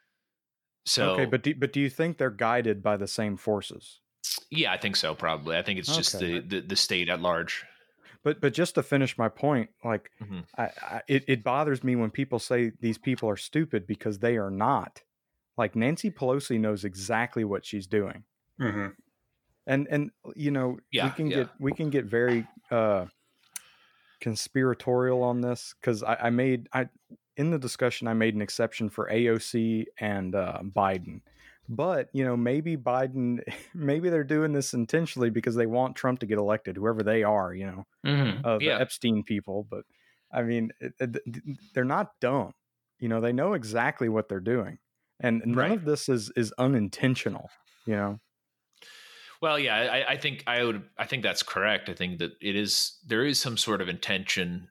Speaker 2: So
Speaker 1: okay, but do, but do you think they're guided by the same forces?
Speaker 2: Yeah, I think so. Probably, I think it's just okay. the, the the state at large.
Speaker 1: But but just to finish my point, like
Speaker 2: mm-hmm.
Speaker 1: I, I, it it bothers me when people say these people are stupid because they are not. Like Nancy Pelosi knows exactly what she's doing.
Speaker 3: Mm-hmm.
Speaker 1: And and you know
Speaker 2: yeah,
Speaker 1: we can
Speaker 2: yeah.
Speaker 1: get we can get very uh, conspiratorial on this because I, I made I in the discussion I made an exception for A O C and uh, Biden, But, you know, maybe Biden, maybe they're doing this intentionally because they want Trump to get elected, whoever they are, you know,
Speaker 4: Mm-hmm.
Speaker 1: uh, the
Speaker 2: Yeah.
Speaker 1: Epstein people. But I mean, it, it, they're not dumb. You know, they know exactly what they're doing. And none
Speaker 2: Right.
Speaker 1: of this is, is unintentional, you know?
Speaker 2: Well, yeah, I, I think I would. I think that's correct. I think that it is. There is some sort of intention.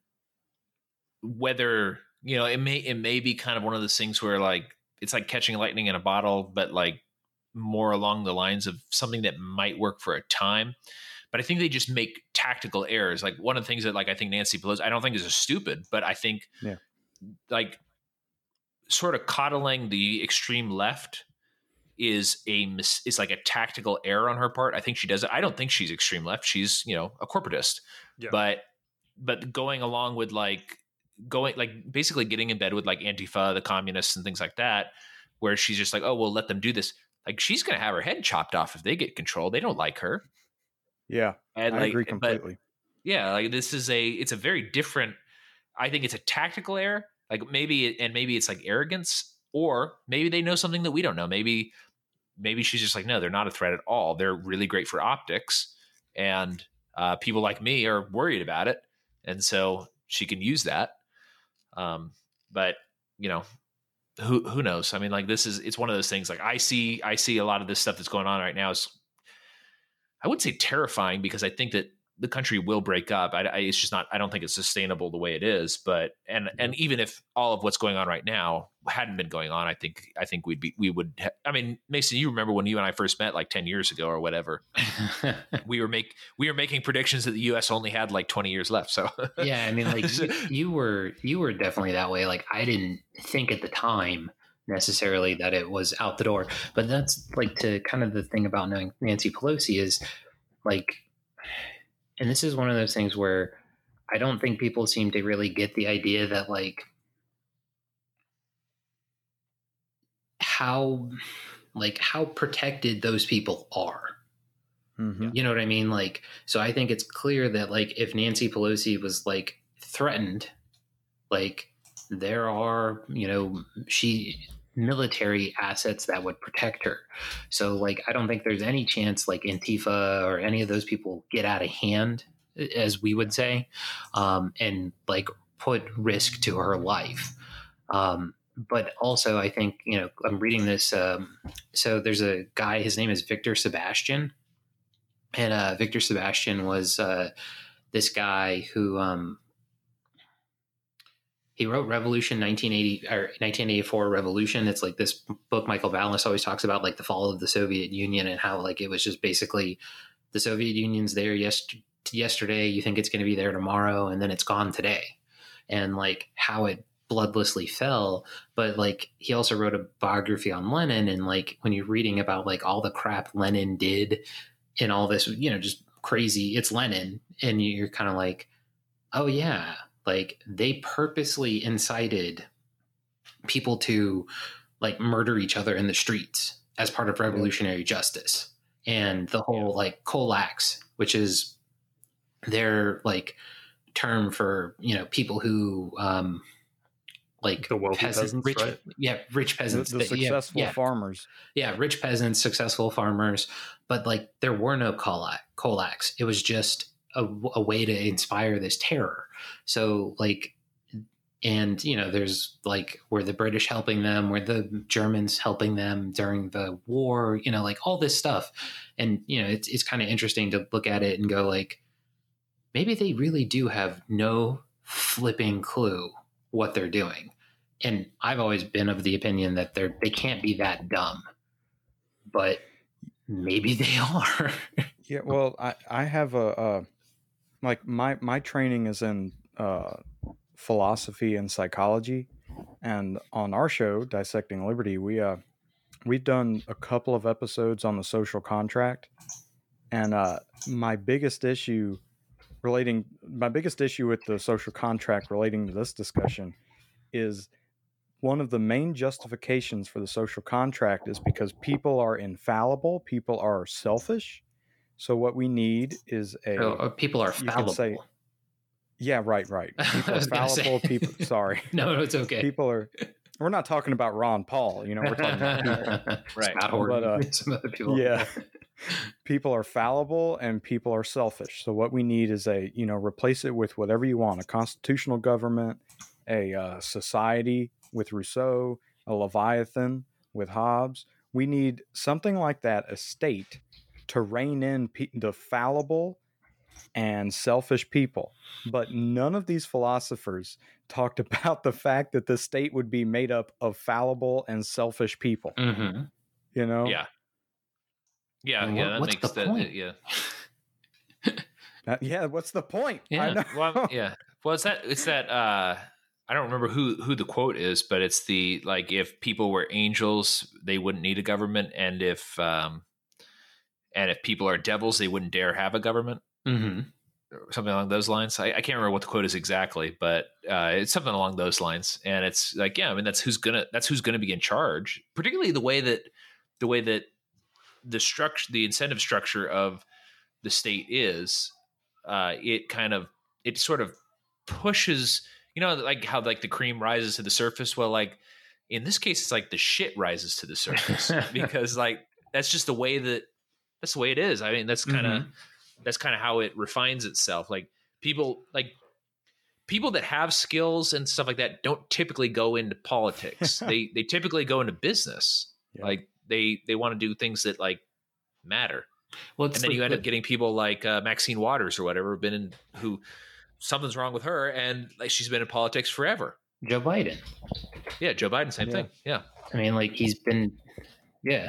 Speaker 2: Whether you know, it may it may be kind of one of those things where like it's like catching lightning in a bottle, but like more along the lines of something that might work for a time. But I think they just make tactical errors. Like one of the things that like I think Nancy Pelosi, I don't think is a stupid, but I think
Speaker 1: Yeah.
Speaker 2: like sort of coddling the extreme left is a mis- is like a tactical error on her part. I think she does it. I don't think she's extreme left. She's, you know, a corporatist.
Speaker 3: Yeah.
Speaker 2: But but going along with like going like basically getting in bed with like Antifa, the communists and things like that, where she's just like, oh, well, let them do this. Like she's gonna have her head chopped off if they get control. They don't like her.
Speaker 1: Yeah.
Speaker 2: And
Speaker 1: I
Speaker 2: like,
Speaker 1: agree
Speaker 2: but
Speaker 1: completely.
Speaker 2: yeah, like this is a it's a very different. I think it's a tactical error. Like maybe and maybe it's like arrogance, or maybe they know something that we don't know. Maybe maybe she's just like, no, they're not a threat at all. They're really great for optics, and uh, people like me are worried about it, and so she can use that. Um, but you know, who who knows? I mean, like this is it's one of those things. Like I see I see a lot of this stuff that's going on right now is I wouldn't say terrifying because I think that the country will break up. I, I, it's just not. I don't think it's sustainable the way it is. But and and even if all of what's going on right now hadn't been going on, I think I think we'd be we would. Ha- I mean, Mason, you remember when you and I first met like ten years ago or whatever? we were make we were making predictions that the U S only had like twenty years left. So
Speaker 4: Yeah, I mean, like you, you were you were definitely that way. Like I didn't think at the time necessarily that it was out the door, but that's like to kind of the thing about knowing Nancy Pelosi is like. And this is one of those things where I don't think people seem to really get the idea that like how like how protected those people are.
Speaker 1: Mm-hmm.
Speaker 4: You know what I mean? Like, so I think it's clear that like if Nancy Pelosi was like threatened, like there are, you know, she military assets that would protect her. So like I don't think there's any chance like Antifa or any of those people get out of hand, as we would say, um, and like put risk to her life. Um, but also I think, you know, I'm reading this. Um, so there's a guy, his name is Victor Sebastian. And uh, Victor Sebastian was uh, this guy who um, he wrote Revolution nineteen eighty or nineteen eighty-four Revolution. It's like this book Michael Ballas always talks about, like the fall of the Soviet Union and how like it was just basically the Soviet Union's there yes- yesterday. You think it's going to be there tomorrow, and then it's gone today, and like how it bloodlessly fell. But like he also wrote a biography on Lenin, and like when you're reading about like all the crap Lenin did and all this, you know, just crazy. It's Lenin, and you're kind of like, oh yeah. Like they purposely incited people to like murder each other in the streets as part of revolutionary justice. And the whole like Kulaks, which is their like term for, you know, people who um like
Speaker 3: The wealthy peasants,
Speaker 4: rich,
Speaker 3: right?
Speaker 4: Yeah, rich
Speaker 1: The,
Speaker 4: peasants.
Speaker 1: the
Speaker 4: that- yeah,
Speaker 1: successful
Speaker 4: yeah,
Speaker 1: farmers.
Speaker 4: yeah, rich peasants, successful farmers, but like there were no Kulak, Kulaks. It was just a, a way to inspire this terror. So like, and you know, there's like were the British helping them, were the Germans helping them during the war, you know, like all this stuff. And you know, it's it's kind of interesting to look at it and go like, maybe they really do have no flipping clue what they're doing. And I've always been of the opinion that they're they can't be that dumb, but maybe they are.
Speaker 1: Yeah, well, I, I have a, uh, like my, my training is in uh, philosophy and psychology. And on our show, Dissecting Liberty, we, uh, we've done a couple of episodes on the social contract. And uh, my biggest issue relating, my biggest issue with the social contract relating to this discussion is one of the main justifications for the social contract is because people are infallible, people are selfish. So what we need is a
Speaker 4: So, uh, people are
Speaker 1: you can
Speaker 4: fallible.
Speaker 1: say- yeah, right, right. People
Speaker 4: I
Speaker 1: are
Speaker 4: was gonna say-
Speaker 1: fallible. People, sorry,
Speaker 4: no, no, it's okay.
Speaker 1: people are we're not talking about Ron Paul. You know, we're talking about people.
Speaker 2: Right.
Speaker 4: Scott Horton,
Speaker 1: But, uh,
Speaker 4: some other people.
Speaker 1: Yeah. People are fallible and people are selfish. So what we need is a, you know, replace it with whatever you want, a constitutional government, a uh, society with Rousseau, a Leviathan with Hobbes. We need something like that, a state, to rein in pe- the fallible and selfish people. But none of these philosophers talked about the fact that the state would be made up of fallible and selfish people.
Speaker 4: Mm-hmm.
Speaker 1: You know?
Speaker 2: Yeah. Yeah,
Speaker 4: Well,
Speaker 2: yeah,
Speaker 4: what-
Speaker 2: that
Speaker 4: what's
Speaker 2: makes
Speaker 4: the
Speaker 2: that.
Speaker 4: point?
Speaker 2: Yeah,
Speaker 1: Uh, yeah, what's the point?
Speaker 4: Yeah.
Speaker 1: I know.
Speaker 2: well, yeah. Well, it's that. It's that. Uh, I don't remember who who the quote is, but it's the like if people were angels, they wouldn't need a government, and if um, and if people are devils, they wouldn't dare have a government.
Speaker 4: Mm-hmm.
Speaker 2: Or something along those lines. I, I can't remember what the quote is exactly, but uh, it's something along those lines. And it's like, yeah, I mean, that's who's gonna that's who's gonna be in charge. Particularly the way that the way that the structure, the incentive structure of the state is, uh, it kind of it sort of pushes, you know, like how like the cream rises to the surface. Well, like in this case, it's like the shit rises to the surface because like that's just the way that that's the way it is. I mean, that's kind of.
Speaker 4: Mhm.
Speaker 2: That's kind of how it refines itself. Like people, like people that have skills and stuff like that, don't typically go into politics. they they typically go into business.
Speaker 1: Yeah.
Speaker 2: Like they they want to do things that like matter.
Speaker 4: Well,
Speaker 2: And
Speaker 4: it's
Speaker 2: then
Speaker 4: like
Speaker 2: you end
Speaker 4: the-
Speaker 2: up getting people like uh, Maxine Waters or whatever, been in who something's wrong with her, and like she's been in politics forever.
Speaker 4: Joe Biden.
Speaker 2: Yeah, Joe Biden, same
Speaker 1: Yeah.
Speaker 2: thing. Yeah,
Speaker 4: I mean, like he's been, yeah.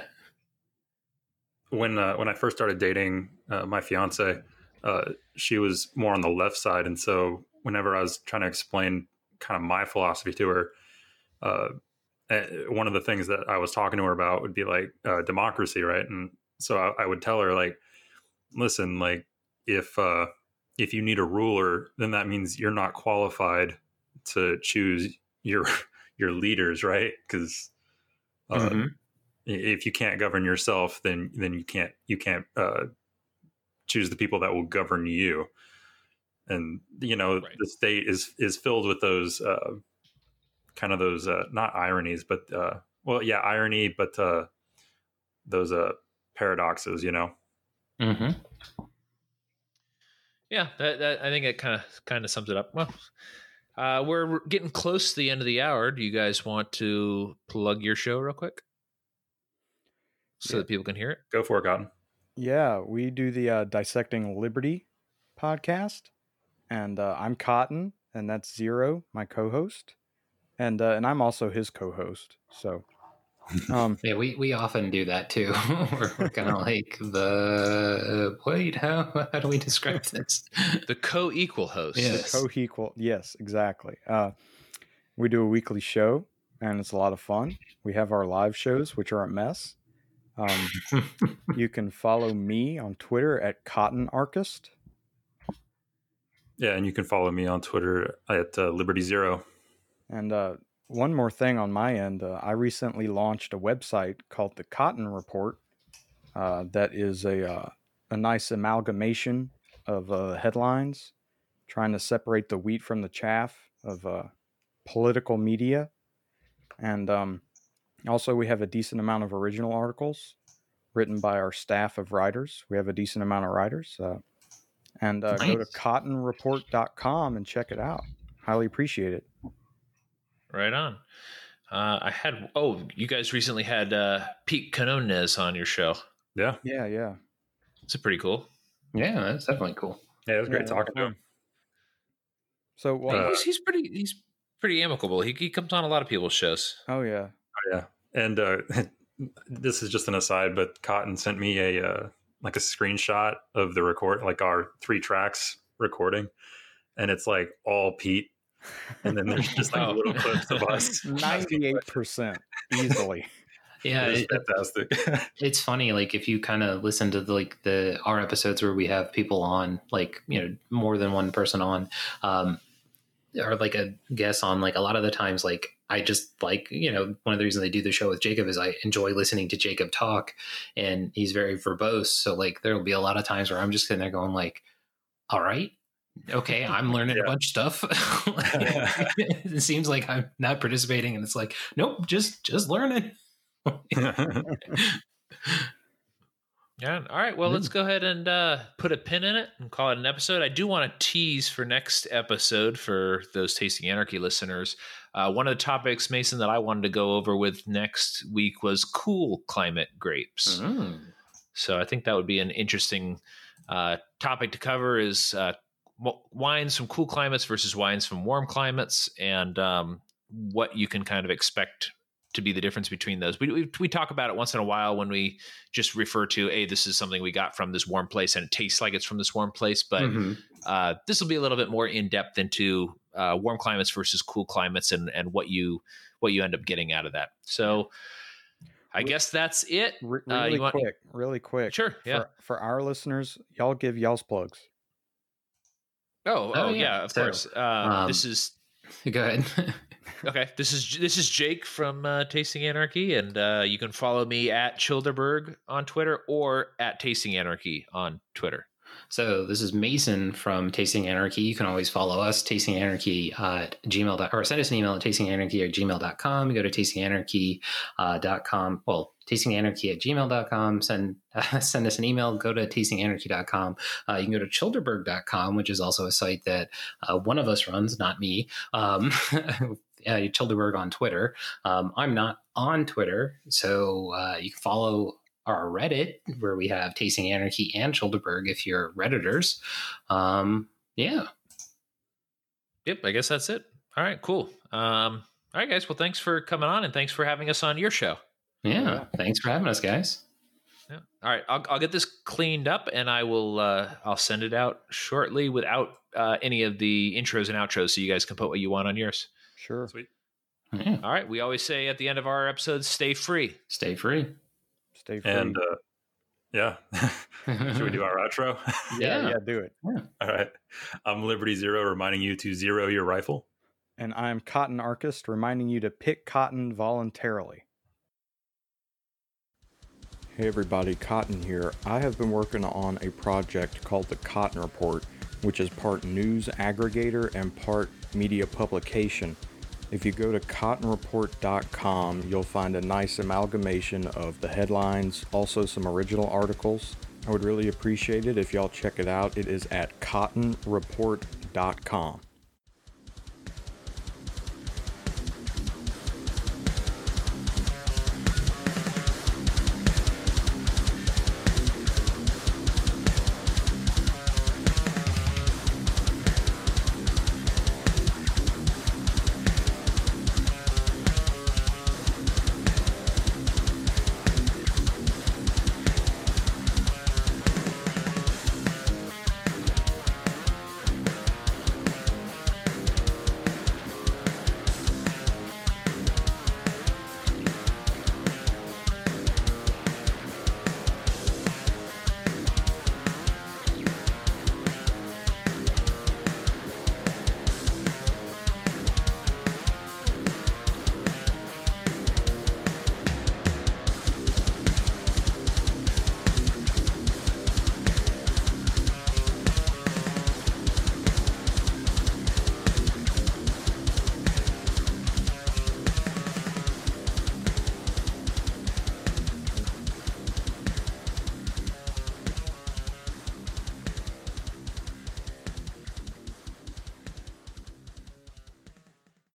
Speaker 3: When uh, when I first started dating uh, my fiance, uh, she was more on the left side, and so whenever I was trying to explain kind of my philosophy to her, uh, eh, one of the things that I was talking to her about would be like uh, democracy, right? And so I, I would tell her like, listen, like if uh, if you need a ruler, then that means you're not qualified to choose your your leaders, right? Because uh,
Speaker 4: Mhm.
Speaker 3: if you can't govern yourself, then then you can't you can't uh, choose the people that will govern you. And you know,
Speaker 2: Right.
Speaker 3: the state is is filled with those uh, kind of those uh, not ironies, but uh, well, yeah, irony, but uh, those uh, paradoxes. You know,
Speaker 4: Mm-hmm.
Speaker 2: yeah. That, that I think it kind of kind of sums it up. Well, uh, we're getting close to the end of the hour. Do you guys want to plug your show real quick? So
Speaker 1: Yeah.
Speaker 2: that people can hear it.
Speaker 3: go for it, Cotton.
Speaker 1: Yeah, we do the uh, Dissecting Liberty podcast, and uh, I'm Cotton, and that's Zero, my co-host, and uh, and I'm also his co-host. So, um,
Speaker 4: Yeah, we, we often do that too. we're we're kind of like the wait, how how do we describe this?
Speaker 2: The co-equal host.
Speaker 4: Yes.
Speaker 1: co-equal. Yes, exactly. Uh, we do a weekly show, and it's a lot of fun. We have our live shows, which are a mess. Um, you can follow me on Twitter at Cotton Archist.
Speaker 3: Yeah, and you can follow me on Twitter at uh, Liberty Zero.
Speaker 1: And uh, one more thing on my end, uh, I recently launched a website called the Cotton Report. Uh, that is a uh, a nice amalgamation of uh, headlines, trying to separate the wheat from the chaff of uh, political media. And um, also, we have a decent amount of original articles written by our staff of writers. We have a decent amount of writers. Uh, and uh, go to
Speaker 4: Nice.
Speaker 1: cotton report dot com and check it out. Highly appreciate it.
Speaker 2: Right on. Uh, I had oh, you guys recently had uh, Pete Canonez on your show.
Speaker 3: Yeah,
Speaker 1: Yeah, yeah.
Speaker 2: It's pretty cool.
Speaker 4: Yeah, that's definitely cool.
Speaker 3: yeah, it was great
Speaker 1: Yeah,
Speaker 3: talking to him.
Speaker 1: So, well,
Speaker 3: Uh,
Speaker 2: he's, he's pretty he's pretty amicable. He he comes on a lot of people's shows.
Speaker 1: oh yeah.
Speaker 3: Yeah, and uh, this is just an aside, but Cotton sent me a uh, like a screenshot of the record, like our three tracks recording, and it's like all Pete, and then there's just like
Speaker 2: Oh.
Speaker 3: little clips of us.
Speaker 1: ninety-eight percent easily.
Speaker 4: Yeah,
Speaker 3: It is
Speaker 4: it,
Speaker 3: fantastic.
Speaker 4: it's funny. Like if you kind of listen to the, like the our episodes where we have people on, like you know more than one person on, um, or like a guest on. Like a lot of the times, like I just like you know one of the reasons I do the show with Jacob is I enjoy listening to Jacob talk, and he's very verbose. So like there will be a lot of times where I'm just sitting there going like, all right. Okay, I'm learning
Speaker 3: Yeah.
Speaker 4: a bunch of stuff. It seems like I'm not participating, and it's like, nope, just just learning.
Speaker 2: Yeah. All right. Well, let's go ahead and uh, put a pin in it and call it an episode. I do want to tease for next episode for those Tasting Anarchy listeners. Uh, one of the topics, Mason, that I wanted to go over with next week was cool climate grapes.
Speaker 4: Mm.
Speaker 2: So I think that would be an interesting uh, topic to cover is uh, w- wines from cool climates versus wines from warm climates, and um, what you can kind of expect to be the difference between those. We, we we talk about it once in a while when we just refer to, hey, this is something we got from this warm place and it tastes like it's from this warm place. But
Speaker 4: Mhm.
Speaker 2: uh, this will be a little bit more in depth into uh, warm climates versus cool climates and and what you what you end up getting out of that. So I guess that's it.
Speaker 1: Re-
Speaker 2: Uh,
Speaker 1: really
Speaker 2: you want-
Speaker 1: quick, really quick.
Speaker 2: Sure. Yeah.
Speaker 1: For, for our listeners, y'all give y'all's plugs.
Speaker 2: Oh, oh,
Speaker 4: Oh,
Speaker 2: yeah,
Speaker 4: yeah.
Speaker 2: of
Speaker 4: So,
Speaker 2: course. Uh,
Speaker 4: um,
Speaker 2: this is
Speaker 4: Go ahead.
Speaker 2: okay. This is this is Jake from uh, Tasting Anarchy, and uh, you can follow me at Childerberg on Twitter or at Tasting Anarchy on Twitter.
Speaker 4: So this is Mason from Tasting Anarchy. You can always follow us, Tasting Anarchy at gmail dot or send us an email at tastinganarchy at gmail dot com. You go to tastinganarchy dot com. Well, tastinganarchy at gmail dot com. Send uh, send us an email. Go to tastinganarchy dot com. Uh, you can go to childerberg dot com, which is also a site that uh, one of us runs, not me. Um, uh, Childerberg on Twitter. Um, I'm not on Twitter, so uh, you can follow our Reddit, where we have Tasting Anarchy and Childerberg if you're Redditors. Um, yeah.
Speaker 2: Yep, I guess that's it. All right, cool. Um, all right, guys. Well, thanks for coming on, and thanks for having us on your show.
Speaker 4: Yeah.
Speaker 1: Yeah.
Speaker 4: Thanks for having us, guys.
Speaker 2: Yeah. All right, I'll, I'll get this cleaned up, and I will. Uh, I'll send it out shortly without uh, any of the intros and outros, so you guys can put what you want on yours.
Speaker 1: Sure.
Speaker 3: Sweet.
Speaker 4: Yeah.
Speaker 2: All right. We always say at the end of our episodes, "Stay free."
Speaker 4: Stay free.
Speaker 1: Stay free.
Speaker 3: And uh, yeah, should we do our outro?
Speaker 1: yeah,
Speaker 4: yeah.
Speaker 1: yeah, do it.
Speaker 3: All right. I'm Liberty Zero, reminding you to zero your rifle.
Speaker 1: And I'm Cotton Archist, reminding you to pick cotton voluntarily. Hey everybody, Cotton here. I have been working on a project called the Cotton Report, which is part news aggregator and part media publication. If you go to cotton report dot com, you'll find a nice amalgamation of the headlines, also some original articles. I would really appreciate it if y'all check it out. It is at cotton report dot com.